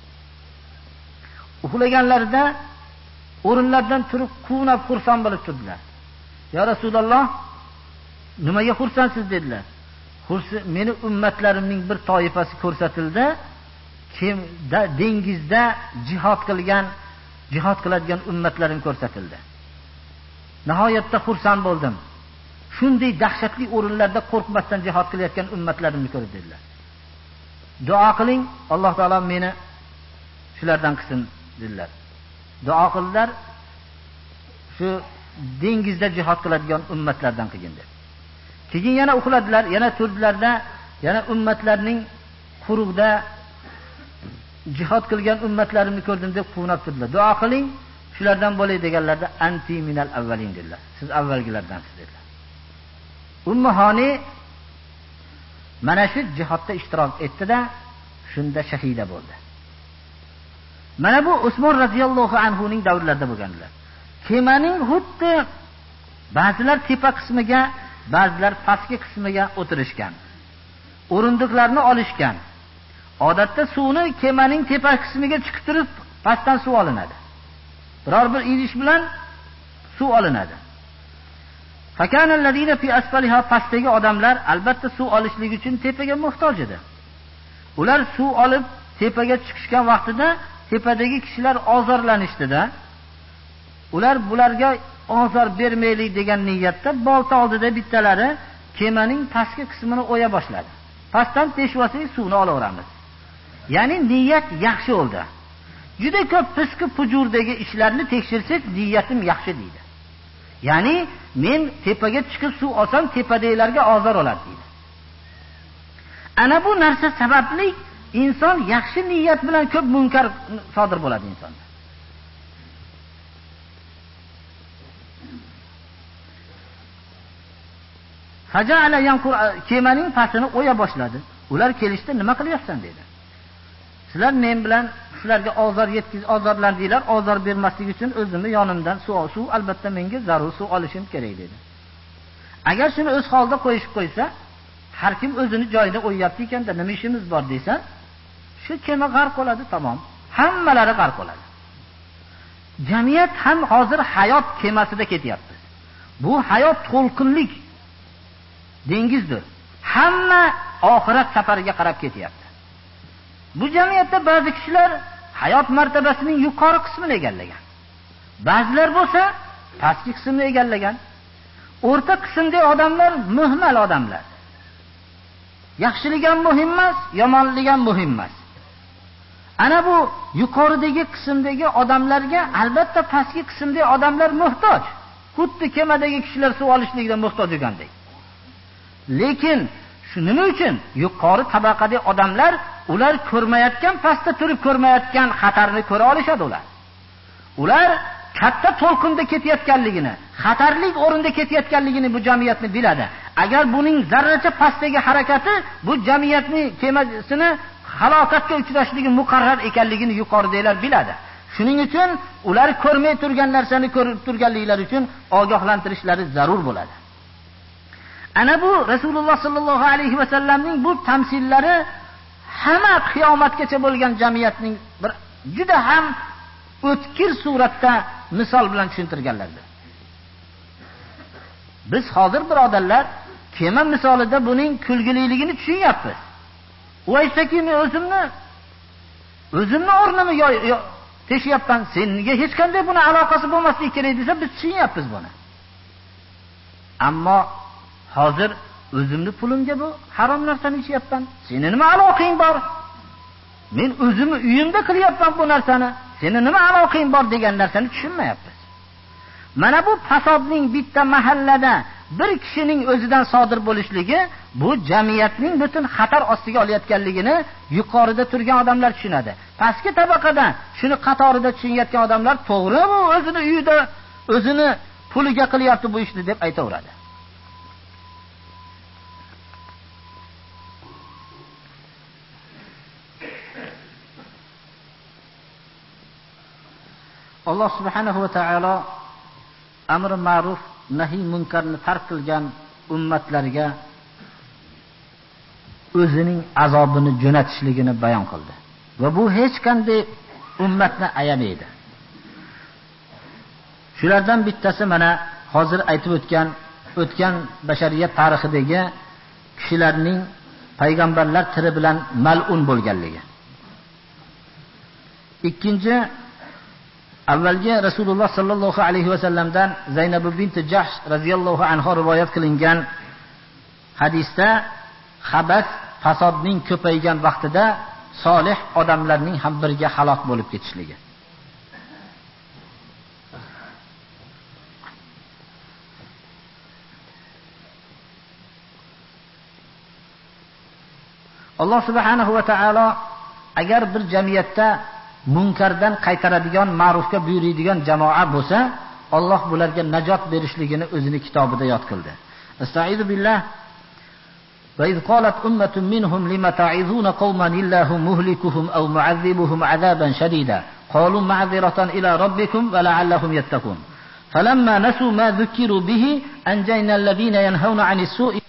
[SPEAKER 1] Uxlaganlarida o'rinlardan turib quvnab xursand bo'lib turdilar. Ya Rasululloh, nimaga xursandsiz dedilar. Meni ummatlarimning bir toifasi ko'rsatildi. Dengizda jihad qiladigan ummatlarim ko'rsatildi. Nihoyatda xursand bo'ldim. Shunday dahshatli o'rinlarda qo'rqmasdan jihad qilayotgan ummatlarimni ko'rib dedilar. Duo qiling, Alloh taolo meni shulardan qilsin dedilar. Duo qildilar, shu dengizda jihad qiladigan ummatlardan qilgin deb. Keyin yana uxladilar, yana turdilarda, yana ummatlarning quruqda jihad qilgan ummatlarimni ko'rdim deb quvnab turdilar. Duo qiling, shulardan bo'lay deganlarda anti minal avvalin dedilar. Siz avvalgilardansiz dedilar. Ummahoni mana shu jihodda ishtirok etdi-da, shunda shahida bo'ldi. Mana bu Usmon radhiyallohu anhu ning davrlarida bo'lganlar. Kemaning xuddi ba'zilar tepa qismiga, ba'zilar pastki qismiga o'tirishgan. O'rindiqlarni olishgan. Odatda suvni kemaning tepa qismiga chiqib turib, pastdan suv olinadi. Biror bir idish bilan suv olinadi. Fakana alladina fi asfaliha, pastdagi odamlar albatta suv olishlik uchun tepaga muhtoj edi. Ular suv olib tepaga chiqishgan vaqtida tepadagi kishilar ozorlanishdi-da. Ular bularga ozor bermaylik degan niyatda bolta oldida bittalari kemaning pastki qismini o'ya boshladi. Pastdan teshvasak suvni olaveramiz. Ya'ni niyat yaxshi bo'ldi. Juda ko'p fisq fujurdagi ishlarni tekshirsak, niyatim yaxshi deydi. Ya'ni men tepaga chiqib suv olsam tepadagilarga ozor oladi deydi. Ana bu narsa sababli inson yaxshi niyat bilan ko'p munkar sodir bo'ladi insonda. Faja'ala yanqur, kemaning pastini o'ya boshladi. Ular kelishdi, nima qilyapsan dedi. Sizlar men bilan sizlarga ozorlandinglar, ozor bermaslik uchun o'zimni yonimdan suv albatta menga zarur suv olishim kerak dedi. Agar shuni o'z holida qo'yishib qo'ysa, har kim o'zini joyida o'yyapti ekanda, nima ishimiz bor desa, shu kema g'arq bo'ladi, tamom. Hammalari g'arq bo'ladi. Jamiyat ham hozir hayot kemasida ketyapti. Bu hayot to'lqinlik dengizdir. Hamma oxirat safariga qarab ketyapti. Bu jamiyatda ba'zi kishilar hayot martabasining yuqori qismini egallagan. Ba'zilar bo'lsa pastki qismini egallagan. O'rta qismdagi odamlar muhmal odamlar. Yaxshilik ham muhim emas, yomonlik ham muhim emas. Ana bu yuqoridagi qismdagi odamlarga albatta pastki qismdagi odamlar muhtoj. Xuddi kemadagi kishilar suv olishlikda muhtoj bo'lgandek. Lekin shu nima uchun yuqori tabaqadagi odamlar ular ko'rmayotgan, pastda turib ko'rmayotgan xatarni ko'ra olishadi ular. Ular katta to'lqinda ketayotganligini, xatarli o'rinda ketayotganligini bu jamiyatni biladi. Agar buning zarracha pastdagi harakati bu jamiyatning kemasini halokatga uchrashligi muqarrar ekanligini yuqoridagilar biladi. Shuning uchun ular ko'rmay turgan narsani ko'rib turganliklari uchun ogohlantirishlari zarur bo'ladi. Ana bu Rasululloh sallallohu alayhi va sallamning bu tamsillari hamma qiyomatgacha bo'lgan jamiyatning bir juda ham o'tkir suratda misol bilan tushuntirganlardir. Biz hozir birodarlar kema misolida buning kulgililigini tushunyapmiz. U aytsa-ki, men o'zimni o'rnimni teshyapman, senga hech qanday buni aloqasi bo'lmasligi kerak desa, biz tushunyapmiz buni. Ammo hozir o'zimni pulimga bu harom narsani ichyapman. Sening nima aloqang bor? Men o'zimni uyimda qilyapman bu narsani. Sening nima aloqang bor degan narsani tushunmayapmiz. Mana bu fasodning bitta mahallada bir kishining o'zidan sodir bo'lishligi bu jamiyatning butun xatar ostiga olayotganligini yuqorida turgan odamlar tushunadi. Pastki tabaqada shuni qatorida tushunayotgan odamlar to'g'ri, bu o'zini uyida o'zini puliga qilyapti bu ishni deb aytaveradi. Alloh subhanahu va taolo amr ma'ruf, nahiy munkarni tark qilgan ummatlarga o'zining azobini jo'natishligini bayon qildi. Va bu hech qanday ummatni ayamaydi. Shulardan bittasi mana hozir aytib o'tgan bashariyat tarixidagi kishilarning payg'ambarlar tiri bilan mal'un bo'lganligi. Ikkinchi, avvalgi Rasululloh sallallohu alayhi va sallamdan Zaynab bint Jahsh radhiyallohu anha rivoyat qilingan hadisda xabas fasodning ko'paygan vaqtida solih odamlarning ham birga halok bo'lib ketishligi. Alloh subhanahu va taolo agar bir jamiyatda munkardan qaytaradigan, ma'rufga buyuradigan jamoa bo'lsa, Alloh bularga najot berishligini o'zining kitobida yod qildi. Astagfiru billah. Va iz qalat ummatun minhum lima ta'izuna qauman illahu muhlikuhum aw mu'azzibuhum 'adaban shadida qalu ma'ziratan ila rabbikum wa la'allahum yattaqun. Falamma nasu ma dhukiru bihi anjayna alladhina yanhauna 'anis su'i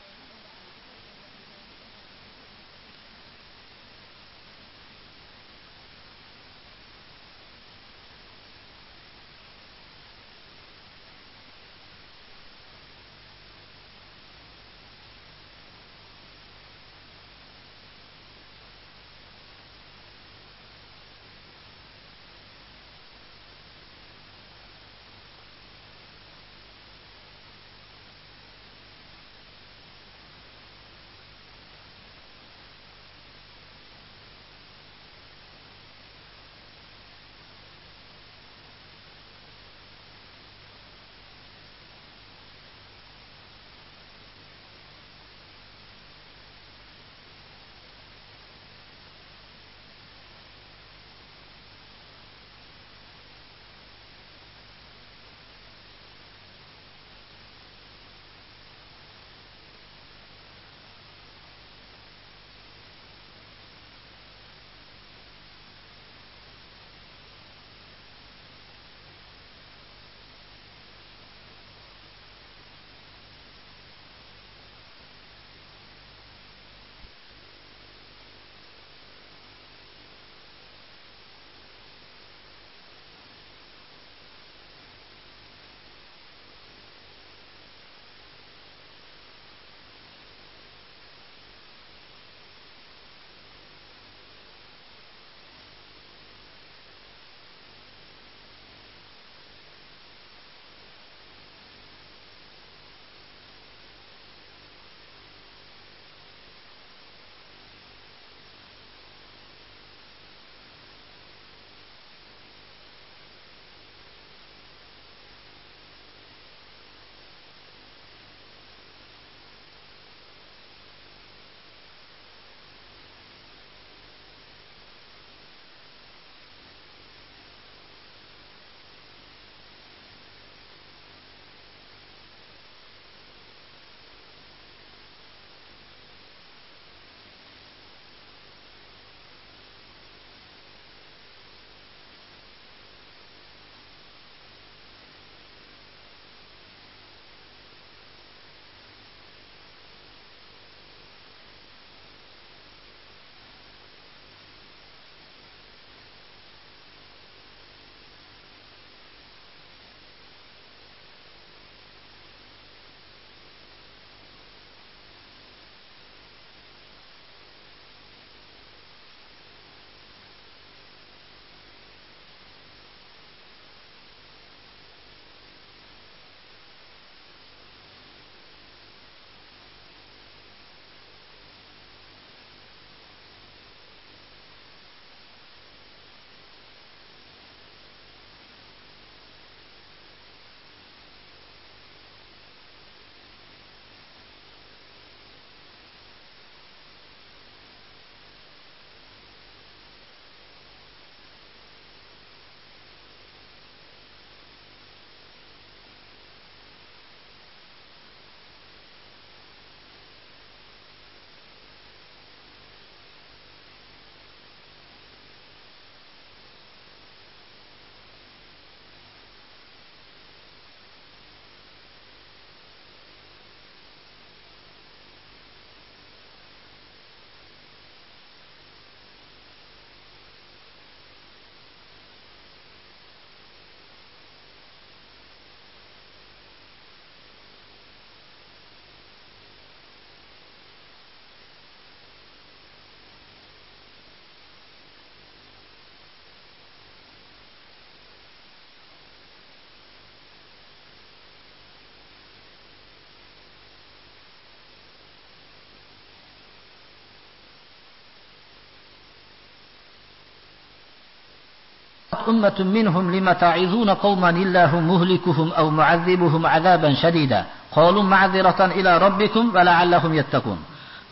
[SPEAKER 1] أمة منهم لم تعظون قوما الله مهلكهم أو معذبهم عذابا شديدا قالوا معذرة إلى ربكم ولعلهم يتقون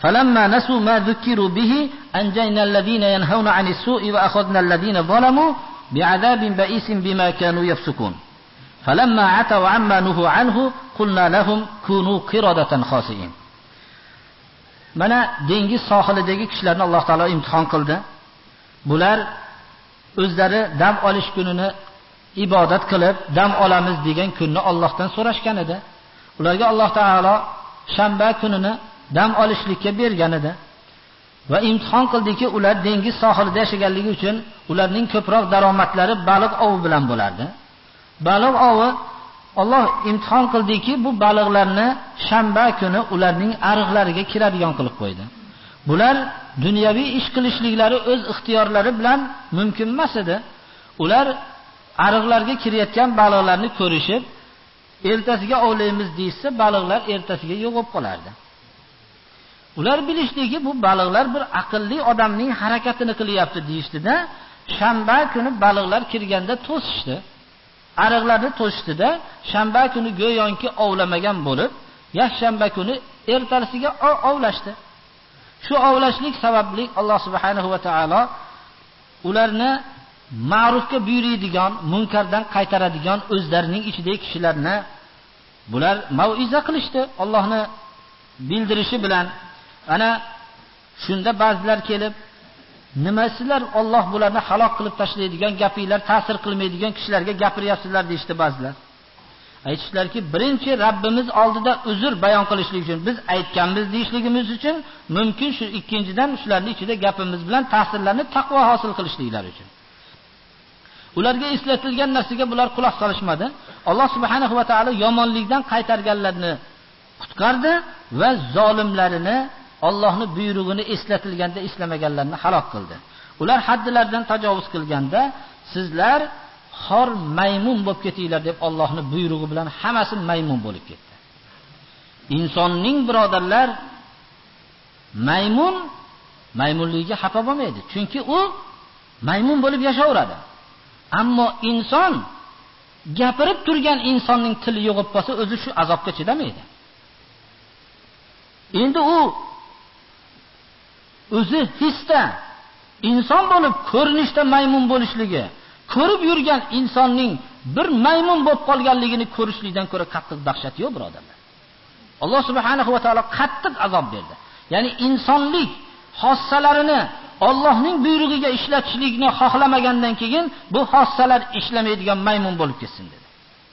[SPEAKER 1] فلما نسوا ما ذكروا به أنجينا الذين ينهون عن السوء وأخذنا الذين ظلموا بعذاب بئيس بما كانوا يفسقون فلما عتوا عما نهوا عنه قلنا لهم كونوا قردة خاسئين. Mana dengiz sohilidagi kishilarni Alloh taolo imtihon qildi. Bular o'zlari dam olish kunini ibodat qilib, dam olamiz degan kunni Allohdan so'rashgan edi. Ularga Alloh taolo shanba kunini dam olishlikka bergan edi. Va imtihon qildiki, ular dengiz sohilida yashaganligi uchun ularning ko'proq daromadlari baliq ovi bilan bo'lardi. Baliq ovi Alloh imtihon qildiki, bu baliqlarni shanba kuni ularning ariqlariga kiradigan qilib qo'ydi. Bular dunyoviy ish qilishliklari o'z ixtiyorlari bilan mumkin emas edi. Ular ariqlarga kirayotgan baliqlarni ko'rishib, ertasiga ovlaymiz deysa, baliqlar ertasiga yo'qolib qolardi. Ular bilishdiki, bu baliqlar bir aqlli odamning harakatini qilyapti deyishdida, shanba kuni baliqlar kirganda to'sishdi. Ariqlarni to'shdida, shanba kuni go'yoki ovlamagan bo'lib, yakshanba kuni ertasiga ovlashdi. Shu ovlashlik sababli Alloh subhanahu va taolo ularni ma'rufga buyuradigan, munkardan qaytaradigan o'zlarining ichidagi kishilarni bular mau'iza qilishdi. Allohni bildirishi bilan ana shunda ba'zilar kelib, nima sizlar Alloh bularni halok qilib tashlaydigan gapinglar ta'sir qilmaydigan kishilarga gapiryapsizlar deydi ba'zilar. Aytishlarki, birinchi Rabbimiz oldida uzr bayon qilishlik uchun, biz aytganmiz deyishligimiz uchun, mumkin shu ikkinchidan shularning ichida gapimiz bilan ta'sirlarni taqvo hosil qilishliklari uchun. Ularga eslatilgan narsaga bular quloq solishmadi. Alloh subhanahu va taolo yomonlikdan qaytarganlarni qutqardi va zolimlarini Allohning buyrug'ini eslatilganda eslamaganlarni halok qildi. Ular haddilardan tajovuz qilganda, sizlar xor maymun bo'lib ketinglar deb Allohning buyrug'i bilan hammasi maymun bo'lib ketdi. Insonning birodarlar maymunligiga xafa bo'lmaydi, chunki u maymun bo'lib yashayveradi. Ammo inson gapirib turgan insonning tili yo'qib qolsa, o'zi shu azobga chidamaydi. Endi u o'zi hisda inson bo'lib ko'rinishda maymun bo'lishligi, ko'rib yurgan insonning bir maymun bo'lib qolganligini ko'rishlikdan ko'ra qattiq dahshat yo'q, birodarlar. Alloh subhanahu va taolo qattiq azob berdi. Ya'ni insonlik xossalarini Allohning buyrug'iga ishlatishlikni xohlamagandan keyin bu xossalar ishlamaydigan maymun bo'lib ketsin dedi.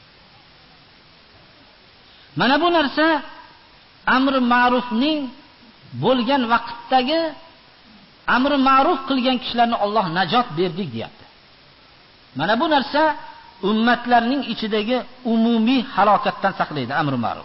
[SPEAKER 1] Mana bu narsa amri ma'rufning bo'lgan vaqtdagi amri ma'ruf qilgan kishilarni Alloh najot berdik deyapti. Mana bu narsa ummatlarning ichidagi umumiy halokatdan saqlaydi amri ma'ruf.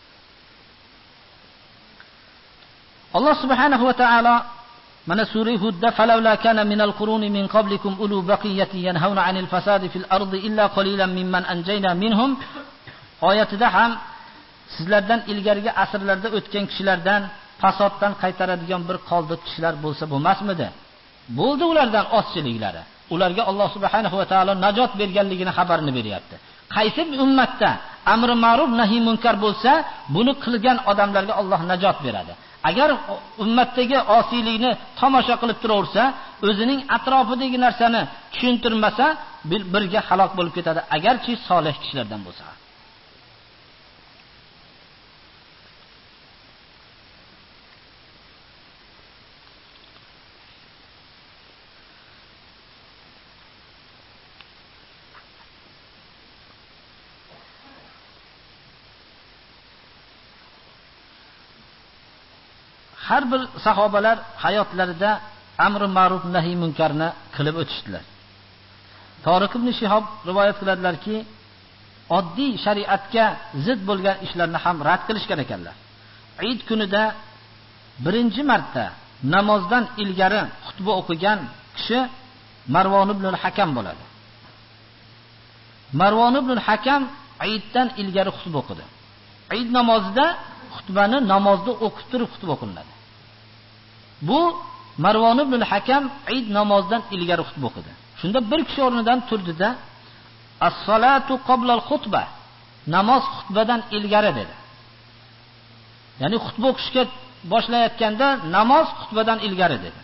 [SPEAKER 1] Alloh subhanahu va taolo mana sura Hudda falawla kana minal quruni min qablikum ulu baqiyatin yanhauna 'anil fasadi fil ardi illa qalilan mimman anjayna minhum oyatida ham sizlardan ilgarigi asrlarda o'tgan kishilardan fasoddan qaytaradigan bir qoldiq kishilar bo'lsa bo'lmasmidi? Bo'ldi ulardan ozchiliklari. Ularga Alloh subhanahu va taolo najot berganligini xabarini beryapti. Qaysi ummatda amri ma'ruf nahiy munkar bo'lsa, buni qilgan odamlarga Alloh najot beradi. Agar ummatdagi osiylikni tomosha qilib turaversa, o'zining atrofidagi narsani tushuntirmasa, birga halok bo'lib ketadi, agarchi solih kishilardan bo'lsa. Har bir sahobalar hayotlarida amri ma'ruf nahiy munkarni qilib o'tishdilar. Tariq ibn Shihob rivoyat qiladilarki, oddiy shariatga zid bo'lgan ishlarni ham rad qilishgan ekanlar. Eid kunida birinchi marta namozdan ilgari xutba o'qigan kishi Marvon ibn al-Hakam bo'ladi. Marvon ibn al-Hakam Eiddan ilgari xutba o'qidi. Eid namozida xutbani namozda o'qib turib xutba o'qiladi. Bu Marvon ibn al-Hakam Eid namozidan ilgari xutba o'qidi. Shunda bir kishi o'rnidan turdida as-salatu qabla al-xutba, namoz xutbadan ilgari dedi. Ya'ni xutba o'qishga boshlayotganda namoz xutbadan ilgari dedi.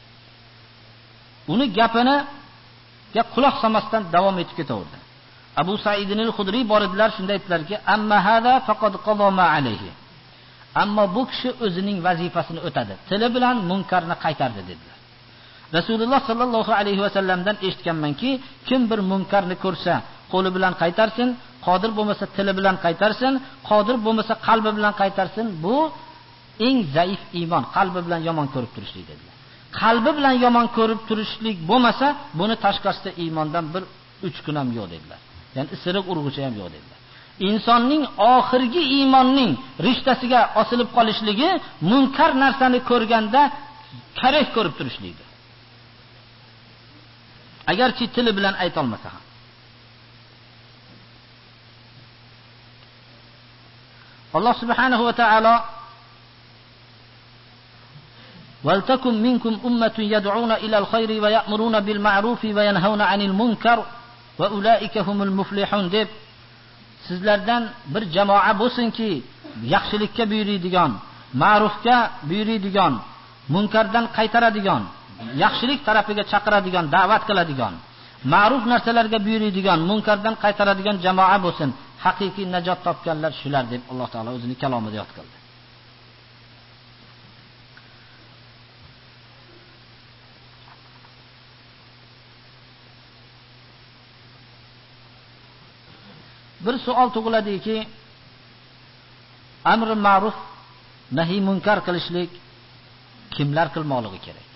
[SPEAKER 1] Uni gapini quloq solmasdan davom etib ketaverdi. Abu Said al-Xudri bordilar, shunda aytdilarki, "Amma hada faqad qada ma alayhi." Ammo bu kishi o'zining vazifasini o'tadi. Tili bilan munkarni qaytardi dedilar. Rasululloh sallallohu alayhi va sallamdan eshitganmanki, kim bir munkarni ko'rsa, qo'li bilan qaytarsin, qodir bo'lmasa tili bilan qaytarsin, qodir bo'lmasa qalbi bilan qaytarsin. Bu eng zaif iymon, qalbi bilan yomon ko'rib turishlik dedilar. Qalbi bilan yomon ko'rib turishlik bo'lmasa, buni tashqarisida iymondan bir 3 kun ham yo'q dedilar. Ya'ni isiriq urg'ichi ham yo'q dedilar. Insonning oxirgi iymonning rishtasiga osilib qolishligi munkar narsani ko'rganda karih ko'rib turishlikdir. Agarchi tili bilan ayta olmasa ham. Alloh subhanahu va taolo "Waltakum minkum ummatun yad'una ila al-khayri wa ya'muruna bil ma'rufi wa yanhauna 'anil munkar va ulaika humul muflihun" deb sizlardan bir jamoa bo'lsinki, yaxshilikka buyuradigan, ma'rufga buyuradigan, munkardan qaytaradigan, yaxshilik tarafiga chaqiradigan, da'vat qiladigan, ma'ruf narsalarga buyuradigan, munkardan qaytaradigan jamoa bo'lsin. Haqiqiy najot topganlar shular deb Alloh taolo o'zining kalomida yod qildi. Bir savol tug'iladiki, amr ma'ruf, nahiy munkar qilishlik kimlar qilmoqligi kerak?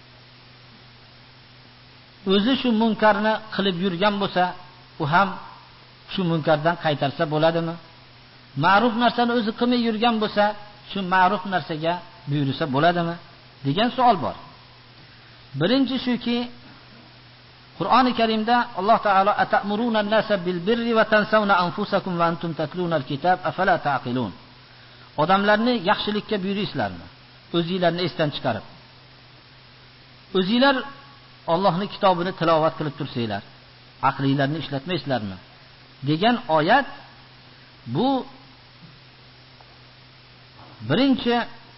[SPEAKER 1] O'zi shu munkarni qilib yurgan bo'lsa, u ham shu munkardan qaytarsa bo'ladimi? Ma'ruf narsani o'zi qilmay yurgan bo'lsa, shu ma'ruf narsaga buyursa bo'ladimi? degan savol bor. Birinchi shuki, Qur'oni Karimda Alloh taolo atamuruna an-nasa bil birri va tansawna anfusakum va antum tatluna al-kitab afala taqilun. Odamlarni yaxshilikka buyuraysizlarmi? O'zingizlarni esdan chiqarib. O'zingizlar Allohning kitobini tilovat qilib tursanglar, aqlingizlarni ishlatmaysizlarmi? degan oyat bu birinchi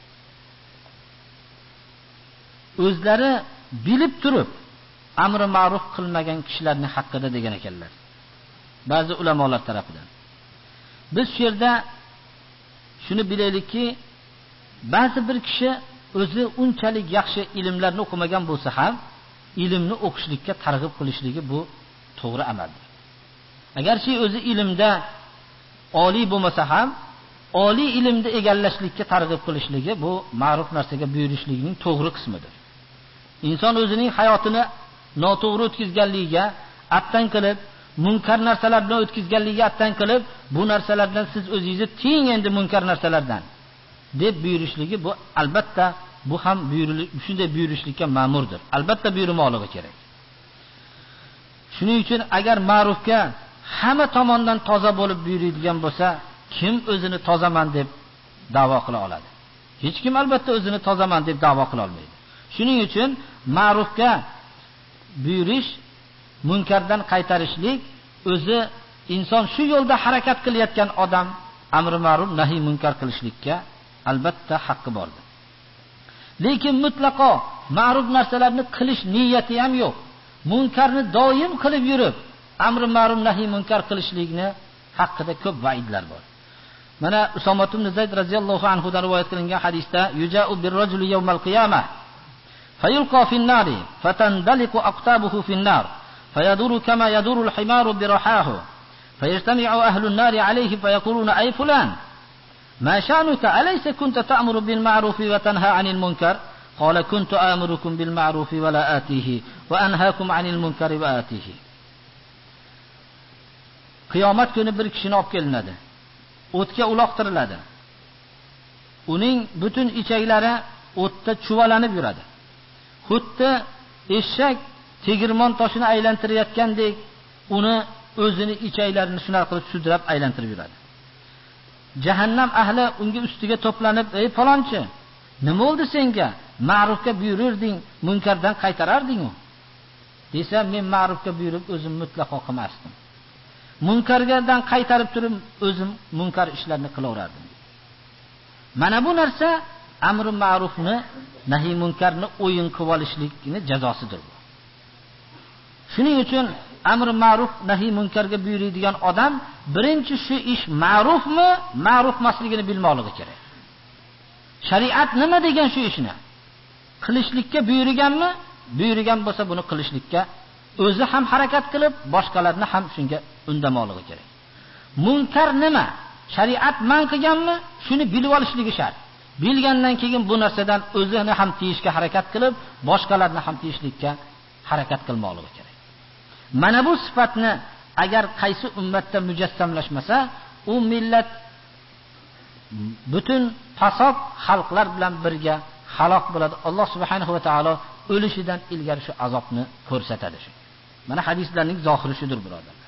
[SPEAKER 1] o'zlari bilib turib amri ma'ruf qilmagan kishilarning haqqida degan ekanlar. Ba'zi ulamolar tomonidan. Biz shu yerda shuni bilaylikki, ba'zi bir kishi o'zi unchalik yaxshi ilmlarni o'qimagan bo'lsa ham, ilmni o'qishlikka targ'ib qilishligi bu to'g'ri amaldir. Agarchi o'zi ilmda oliy bo'lmasa ham, oliy ilmni egallashlikka targ'ib qilishligi bu ma'ruf narsaga buyurishlikning to'g'ri qismidir. Inson o'zining hayotini noto'g'ri o'tkazganligiga attan qilib, munkar narsalarni o'tkazganligiga attan qilib, bu narsalardan siz o'zingizni tiying endi munkar narsalardan deb buyurishligi bu albatta bu ham shunday buyurishlikka ma'murdir. Albatta buyurmoqligi kerak. Shuning uchun agar ma'rufga hamma tomondan toza bo'lib buyuradigan bo'lsa, kim o'zini tozaman deb da'vo qila oladi? Hech kim albatta o'zini tozaman deb da'vo qila olmaydi. Shuning uchun ma'rufga buyurish, munkardan qaytarishlik o'zi inson shu yo'lda harakat qilayotgan odam amri ma'ruf nahiy munkar qilishlikka albatta haqqi bordir. Lekin mutlaqo ma'ruf narsalarni qilish niyati ham yo'q. Munkarni doim qilib yurib, amri ma'ruf nahiy munkar qilishlikni haqida ko'p va'idlar bor. Mana Usomah ibn Zayd radhiyallohu anhu dan rivoyat qilingan hadisda yuja'u bir-rajuli yawmal qiyamah fayulqa fin-nari fatandaliqu aqtabuhu fin-nar fayaduru kama yaduru al-himaru birahahu fayajtami'u ahlu an-nari alayhi fayaquluna ay fulan ma sha'nuka alaysa kunta ta'muru bil ma'rufi wa tanha 'anil munkar qala kuntu amurukum bil ma'rufi wa la atihi wa anhaakum 'anil munkari wa atihi. Qiyomat kuni bir kishini olib kelinadi. O'tga uloqtiriladi. Uning butun ichaklari o'tda chuvalanib yuradi. Xuddi eshak tegirmon toshini aylantirayotgandek uni o'zini ichaklarini shunaqa qilib sudrab aylantirib yuradi. Jahannam ahli unga ustiga to'planib, "Ey falonchi, nima bo'ldi senga? Ma'rufga buyurirding, munkardan qaytararding-ku?" desa, "Men ma'rufga buyurib o'zim mutlaqo qilmasdim. Munkardan qaytarib turib o'zim munkar ishlarni qilaverardim." Mana bu narsa amri ma'rufni, nahiy munkarni o'yin qilib olishlikni jazosidir bu. Shuning uchun amri ma'ruf, nahiy munkarga buyuradigan odam birinchi shu ish ma'rufmi, ma'ruf emasligini bilmoqligi kerak. Shariat nima degan shu ishni? Qilishlikka buyurganmi? Buyurgan bo'lsa buni qilishlikka o'zi ham harakat qilib, boshqalarni ham shunga undamoqligi kerak. Munkar nima? Shariat man qilganmi? Shuni bilib olishligi shart. Bilgandan keyin bu narsadan o'zini ham tiyishga harakat qilib, boshqalarni ham tiyishlikka harakat qilmoqligi kerak. Mana bu sifatni agar qaysi ummatda mujassamlashmasa, u millat butun fasod xalqlar bilan birga halok bo'ladi. Alloh subhanahu va taolo o'lishidan ilgari shu azobni ko'rsatadi. Mana hadislarning zohiri shudir, birodarlar.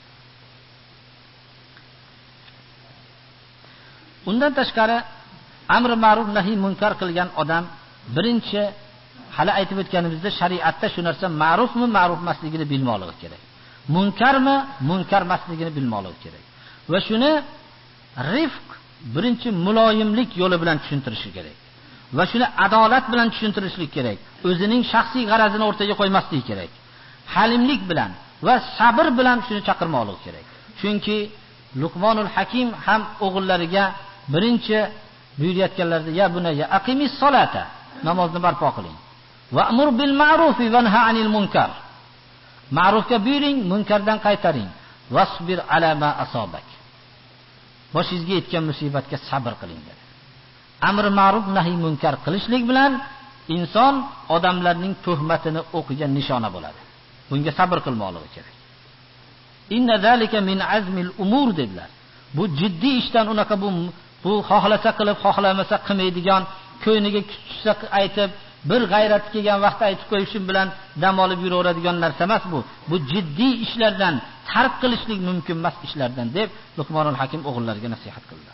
[SPEAKER 1] Undan tashqari amr ma'ruf nahiy munkar qilgan odam birinchi hali aytib o'tganimizda shariatda shu narsa ma'rufmi, ma'ruf emasligini bilmoqligi kerak. Munkarmi, munkar emasligini bilmoqligi kerak. Va shuni rifq, birinchi muloyimlik yo'li bilan tushuntirishi kerak. Va shuni adolat bilan tushuntirishlik kerak. O'zining shaxsiy g'arazini o'rtaga qo'ymaslik kerak. Halimlik bilan va sabr bilan shuni chaqirmoqligi kerak. Chunki Luqmonul Hakim ham o'g'illariga birinchi buyurayotganlarida ya bunayya aqimis solata, namozni barpo qiling. Va'mur bil ma'ruf va nahy anil munkar. Ma'rufga buyuring, munkardan qaytaring. Wasbir ala ma asabak. Boshingizga yetgan musibatga sabr qiling dedi. Amr ma'ruf nahiy munkar qilishlik bilan inson odamlarning tuhmatini o'qigan nishona bo'ladi. Bunga sabr qilmoqligi kerak. Inna zalika min azmil umur dedilar. Bu jiddiy ishdan unaqa bu xohlasa qilib, xohlamasa qilmaydigan, ko'yniga kuchsa aytib, bir g'ayrat kelgan vaqtda aytib qo'yishim bilan dam olib yuraveradigan narsa emas bu. Bu jiddiy ishlardan, tark qilishlik mumkin emas ishlardan deb Luqmonul Hakim o'g'illariga nasihat qildi.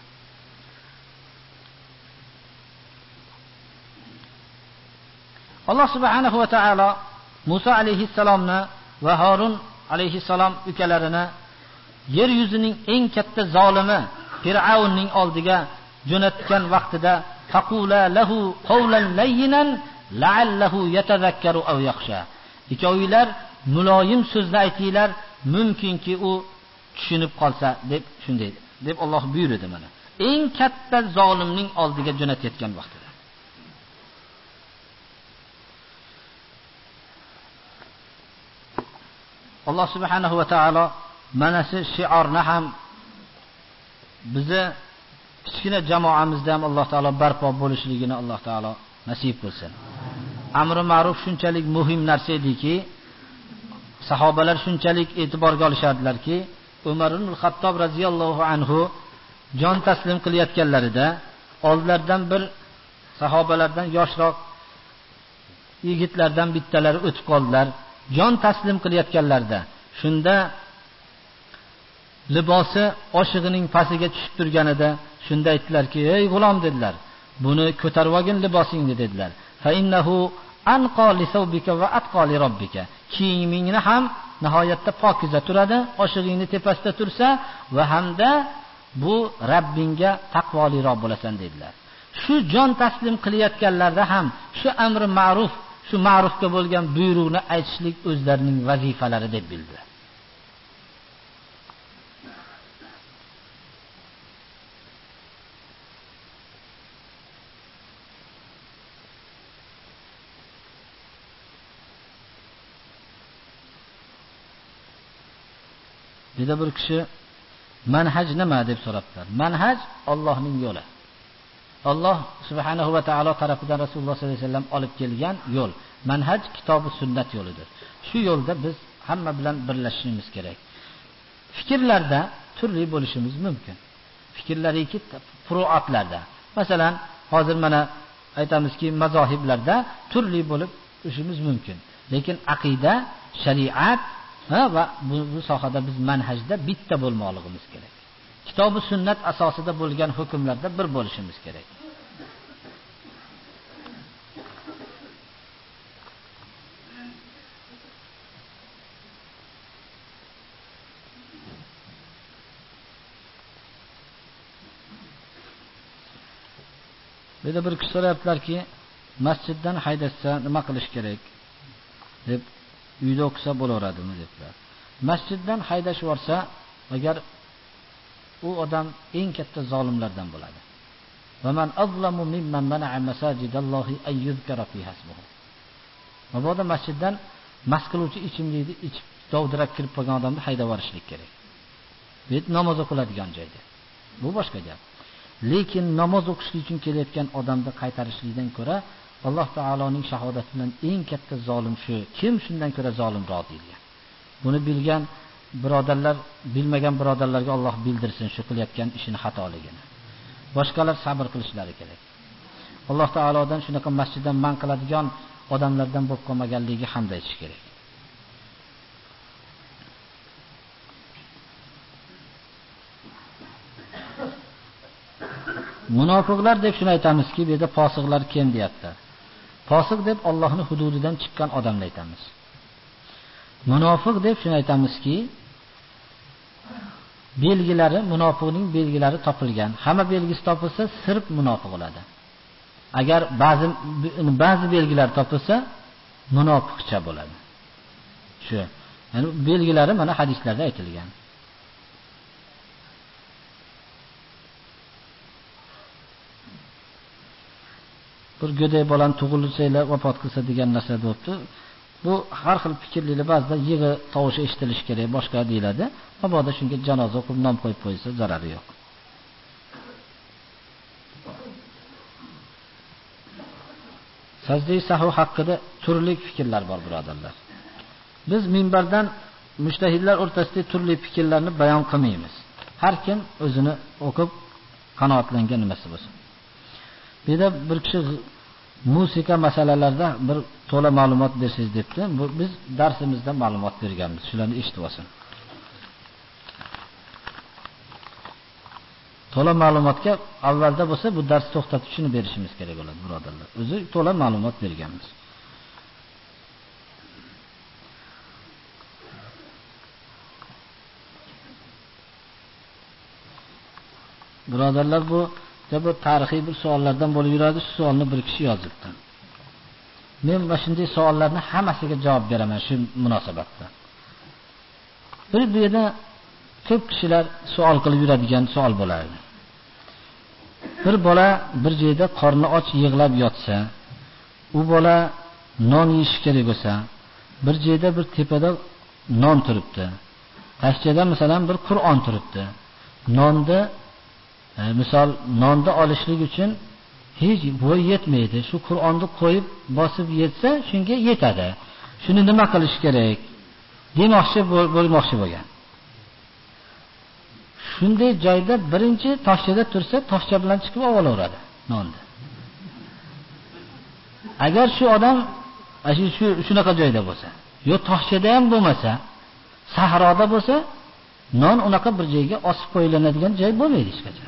[SPEAKER 1] Alloh subhanahu va taolo Musa alayhissalomni va Harun alayhissalom ukalarini yer yuzining eng katta zolimi Fir'avnning oldiga jo'natgan vaqtida faqula lahu qawlan layyinan la'allahu yatadhakkaru aw yakhsha. Ikkovilar muloyim so'zni aytinglar, mumkinki u tushunib qolsa deb shunday deb Alloh buyurdi mana. Eng katta zolimning oldiga jo'natayotgan vaqtida. Alloh subhanahu va taolo mana shu shiorni ham bizni kichkina jamoamizda ham Alloh taolo barpo bo'lishligini Alloh taolo nasib qilsin. Amri ma'ruf shunchalik muhim narsa ediki, sahobalar shunchalik e'tiborga olishardilarki, Umar ibn Xattob radhiyallohu anhu jon taslim qilayotganlarida oldilaridan bir sahobalardan yoshroq yigitlardan bittalari o'tib qoldilar. Jon taslim qilayotganlarida shunda libosi oshig'ining pastiga tushib turganida shunda aytdilarki, "Ey g'ulom," dedilar, "buni ko'tarib olgin libosingni," dedilar. "Fa innahu anqa li thawbika va atqa li robbika." Kiyimingni ham nihoyatda pokiza turadi, oshig'ingni tepasida tursa va hamda bu Rabbingga taqvoliroq bo'lasan dedilar. Shu jon taslim qilayotganlarda ham shu amri ma'ruf, shu ma'rufga bo'lgan buyruqni aytishlik o'zlarining vazifalari deb bildi. Dedi bir kishi, manhaj nima deb so'rabdilar. Manhaj Allohning yo'li. Alloh subhanahu va taolo tarafidan Rasululloh sollallohu alayhi vasallam olib kelgan yo'l. Manhaj kitobi sunnat yo'lidir. Shu yo'lda biz hamma bilan birlashishimiz kerak. Fikrlarda turli bo'lishimiz mumkin. Fikrlariki furuatlarda. Masalan, hozir mana aytamizki, mazohiblarda turli bo'lib o'shimiz mumkin. Lekin aqida, shariat va bu sohada biz manhajda bitta bo'lmoqligimiz kerak. Kitobi sunnat asosida bo'lgan hukmlarda bir bo'lishimiz kerak. Bu yerda bir kishi so'rayaptilarki, masjiddan haydashsa nima qilish kerak deb uyda o'qisa bo'laveradimi debdilar. Masjiddan haydashib yuborsa, agar u odam eng katta zolimlardan bo'ladi. Va man azlamu mimman mana'a masajidallohi ay yuzkara fiha ismuhu. Mabodo masjiddan mast qiluvchi ichimlikni ichib dovdirab kirib qolgan odamni haydab yuborishlik kerak. Bu namoz o'qiladigan joyda. Bu boshqa gap. Lekin namoz o'qishlik uchun kelayotgan odamni qaytarishlikdan ko'ra Alloh taoloning shahodati bilan eng katta zolim shu. Kim shundan ko'ra zolimroq deyilgan. Buni bilgan birodarlar, bilmagan birodarlarga Alloh bildirsin shu qilayotgan ishini xatoligini. Boshqalar sabr qilishlari kerak. Alloh taolodan shunaqa masjiddan man qiladigan odamlardan bo'lib qolmaganligiga hamd aytish kerak. Munofiqlar deb shuni aytamizki, bu yerda fosiqlar kim deyapti. Fosiq deb Allohning hududidan chiqqan odamni aytamiz. Munofiq deb shuni aytamizki, belgilari, munofiqning belgilari topilgan. Hamma belgisi topilsa, sirf munofiq bo'ladi. Agar ba'zi belgilar topilsa, munofiqcha bo'ladi. Shu. Ya'ni belgilari mana hadislarda aytilgan. Bir go'day bolani tug'ilsanglar vafot qilsa degan narsa bo'pti. Bu har xil fikrlilar, ba'zida yig'i tovushi eshitilishi kerak, boshqa deyiladi. Mabodo shunga janoza o'qib nom qo'yib qo'ysa zarari yo'q. Sajda sahv haqida turli fikrlar bor, birodarlar. Biz minbardan mujtahidlar o'rtasida turli fikrlarni bayon qilmaymiz. Har kim o'zini o'qib qanoatlangan nimasi bo'lsin. Bu yerda bir kishi musiqa masalalarida bir to'la ma'lumot bersangiz debdi. Biz darsimizda ma'lumot berganmiz. Shularni eshitib olsin. To'la ma'lumotga avvalda bo'lsa bu dars to'xtatib shuni berishimiz kerak bo'ladi, birodarlar. O'zi to'la ma'lumot berganmiz. Birodarlar, bu tarixiy bir savollardan bo'lib yuradi. Shu savolni bir kishi yozibdi. Men mana shunday savollarni hammasiga javob beraman shu munosabatda. Bu yerda ko'p kishilar savol qilib yuradigan savol bo'ladi. Bir bola bir joyda qorni och yig'lab yotsa, u bola non yeyish kerak bo'lsa, bir joyda bir tepada non turibdi. Tashchada masalan bir Qur'on turibdi. Nonni misol nonni olishlik uchun hech bo'y yetmaydi. Shu Qur'onni qo'yib bosib yetsa, shunga yetadi. Shuni nima qilish kerak? Demoqchi bo'lgan. Shunday joyda birinchi toshchada tursa, toshcha bilan chiqib olaveradi nonni. Agar shu odam shunaqa joyda bo'lsa, yo toshchada ham bo'lmasa, sahroda bo'lsa, non unaqa bir joyga osib qo'yilinadigan joy bo'lmaydi hech qachon.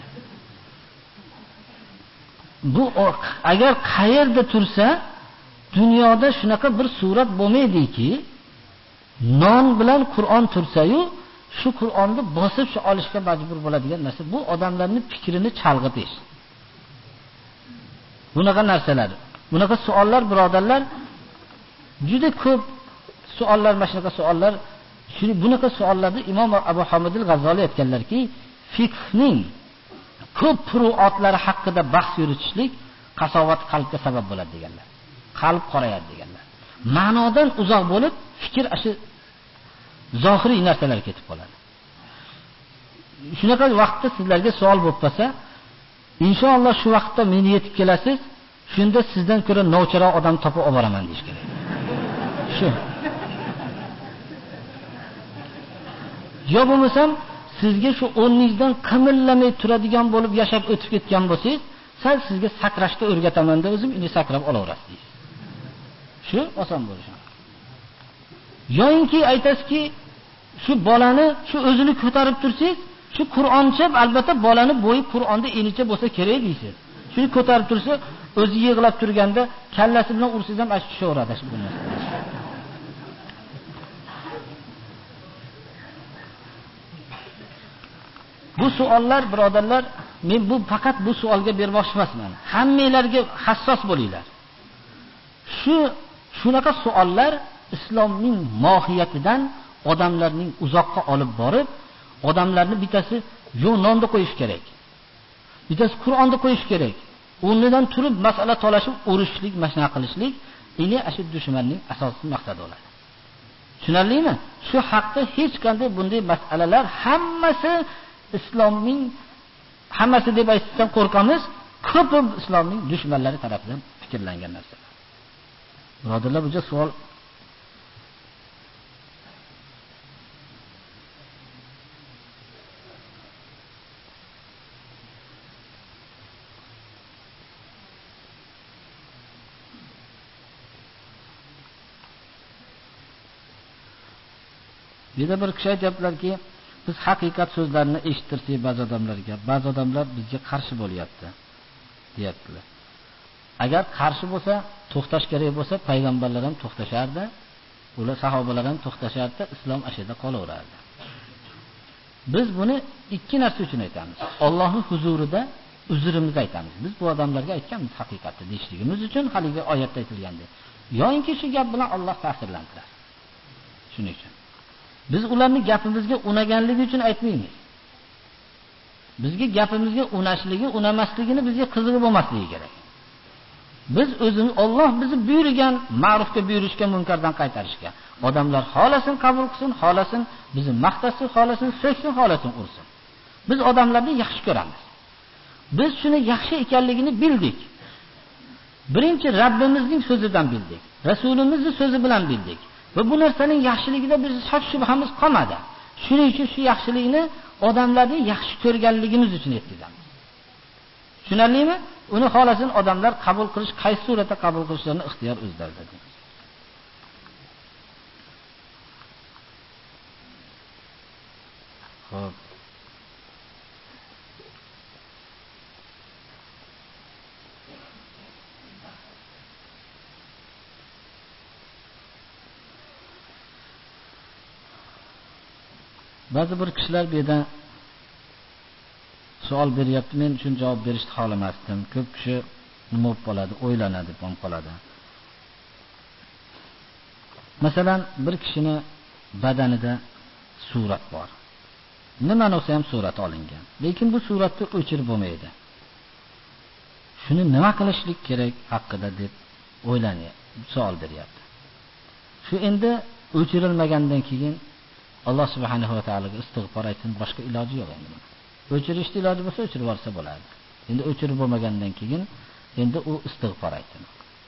[SPEAKER 1] Bu agar qayerda tursa, dunyoda shunaqa bir surat bo'lmaydiki, non bilan Qur'on tursa-yu, shu Qur'onni bosib shu olishga majbur bo'ladigan narsa. Bu odamlarning fikrini chalg'itish. Bunaqa narsalar, bunaqa savollar, birodarlar, juda ko'p savollar, mana shunaqa savollar. Bunaqa savollarni Imom Abu Hamid al-G'azzoliy aytganlarki, fiqhning ko'p furuatlari haqida bahs yuritishlik qasovat qalbga sabab bo'ladi deganlar. Qalb qorayadi deganlar. Ma'nodan uzoq bo'lib, fikr ashi zohiriy narsalar ketib qoladi. Shunaqa vaqtda sizlarga savol bo'lib qolsa, inshaalloh shu vaqtda meni yetib kelasiz, shunda sizdan ko'ra novcharoq odam topib olboraman deyish kerak. Shu. Yo bo'lmasam, sizga shu o'rningizdan qimillamay turadigan bo'lib yashab o'tib ketgan bo'lsangiz, sal sizga sakrashni o'rgataman deb o'zim ini sakrab olaverasiz deysiz. Shu oson bo'lishi. Yo'inki aytasizki, shu bolani shu o'zini ko'tarib tursangiz, shu Qur'oncha albatta bolani bo'yi Qur'onda enicha bo'lsa kerak deysiz. Shuni ko'tarib tursa, o'zi yig'lab turganda kallasi bilan ursangiz ham ash tushaveradi shu narsa. Bu savollar, birodarlar,
[SPEAKER 2] men bu faqat bu savolga bermoqchi emasman. Hammanglarga hassos bo'linglar. Shunaqa savollar islomning mohiyatidan odamlarning uzoqqa olib borib, odamlarni bittasi yo'q nonni qo'yish kerak. Bittasi Qur'onni qo'yish kerak. O'rnidan turib masala talashib, urushlik, mashna qilishlik, ini ashid dushmanning asosiy maqsadi bo'ladi. Tushunarlimi? Shu haqda hech qanday bunday masalalar hammasi islomning hammasi deb aytishdan qo'rqamiz. Ko'pi islomning dushmanlari tomonidan fikrlangan narsalar. Birodarlar, bu savol Beda bir kishi aytiblarki, biz haqiqat so'zlarini eshittirsak ba'zi odamlar bizga qarshi bo'lyapti, deyaptilar. Agar qarshi bo'lsa, to'xtash kerak bo'lsa, payg'ambarlar ham to'xtashardi, ular sahobalar ham to'xtashardi, islom ashida qolaverardi. Biz buni ikki narsa uchun aytamiz. Allohning huzurida uzrimizni aytamiz. Biz bu odamlarga aytganmiz haqiqatni deyishligimiz uchun haligi oyatda aytilgandek. Yo'inki shu gap bilan Alloh ta'sirlantirar. Shuning uchun biz ularni gapimizga unaganligi uchun aytmaymiz. Bizga gapimizga unashligi, unamasligini bizga qizig'i bo'lmasligi kerak. Biz o'zimiz Alloh bizni buyurgan ma'rufga buyurishga, munkardan qaytarishga. Odamlar xolasin qabul qilsin, xolasin bizni maqtasin, xolasin so'ksin, xolasin ursin. Biz odamlarni yaxshi ko'ramiz. Biz shuni yaxshi ekanligini bildik. Birinchi Rabbimizning so'zidan bildik. Rasulimizning so'zi bilan bildik. Va bu narsaning yaxshiligida biz shak shubhamiz qolmadi. Shuning uchun shu yaxshilikni odamlarning yaxshi ko'rganligimiz uchun yetkazamiz. Tushunarlimi? Uni xolasin odamlar qabul qilish, qaysi suratda qabul qilishlarini ixtiyor o'zlarida. Xo'p. Ba'zi bir kishilar bu yerda savol beryapti, men uchun javob berishni xohlamasdim. Ko'p kishi nima bo'lib qoladi, o'ylanadi, deb qoladi. Masalan, bir kishini badanida surat bor. Nima bo'lsa ham surat olingan. Lekin bu suratni o'chirib bo'lmaydi. Shuni nima qilishlik kerak haqida deb o'ylanyapti, savol beryapti. Shu endi o'chirilmagandan keyin Alloh subhanahu va taologa istig'for aytsin, boshqa iloji yo'q endi. O'chirishning iloji bo'lsa o'chirib yuborsa bo'ladi. Endi o'chirib bo'lmagandan keyin endi u istig'for aytsin.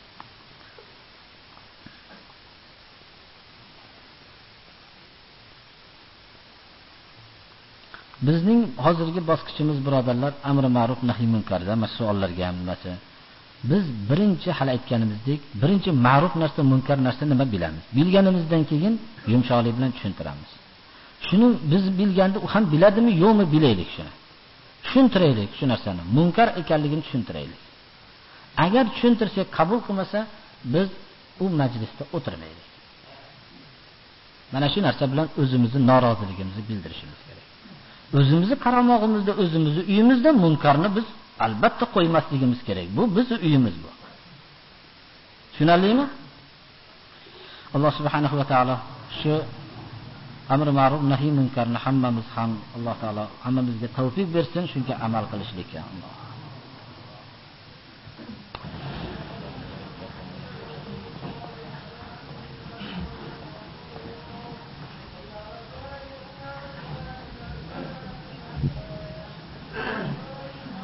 [SPEAKER 2] Bizning hozirgi bosqichimiz birodarlar amri ma'ruf nahiy munkarda mas'ullarga ham nimasi. Biz birinchi hal aytganimizdek, birinchi ma'ruf narsa, munkar narsa nima bilamiz. Bilganimizdan keyin yumshoqlik bilan tushuntiramiz. Shuni biz bilganda u ham biladimi, yo'qmi bilaylik shuni. Tushuntiraylik shu narsani, munkar ekanligini tushuntiraylik. Agar tushuntirsak qabul qilmasa, biz u majlisda o'tirmaylik. Mana shu narsa bilan o'zimizni noroziligimizni bildirishimiz kerak. O'zimizni qaramog'imizda, o'zimizni uyimizda munkarni biz albatta qo'ymasligimiz kerak. Bu bizning uyimiz bu. Tushunarlimi? Alloh subhanahu va taolo shu amr ma'ruf nahiy munkarni hammamiz ham Alloh taolo hammamizga tavfiq bersin, shunga amal qilishlikka.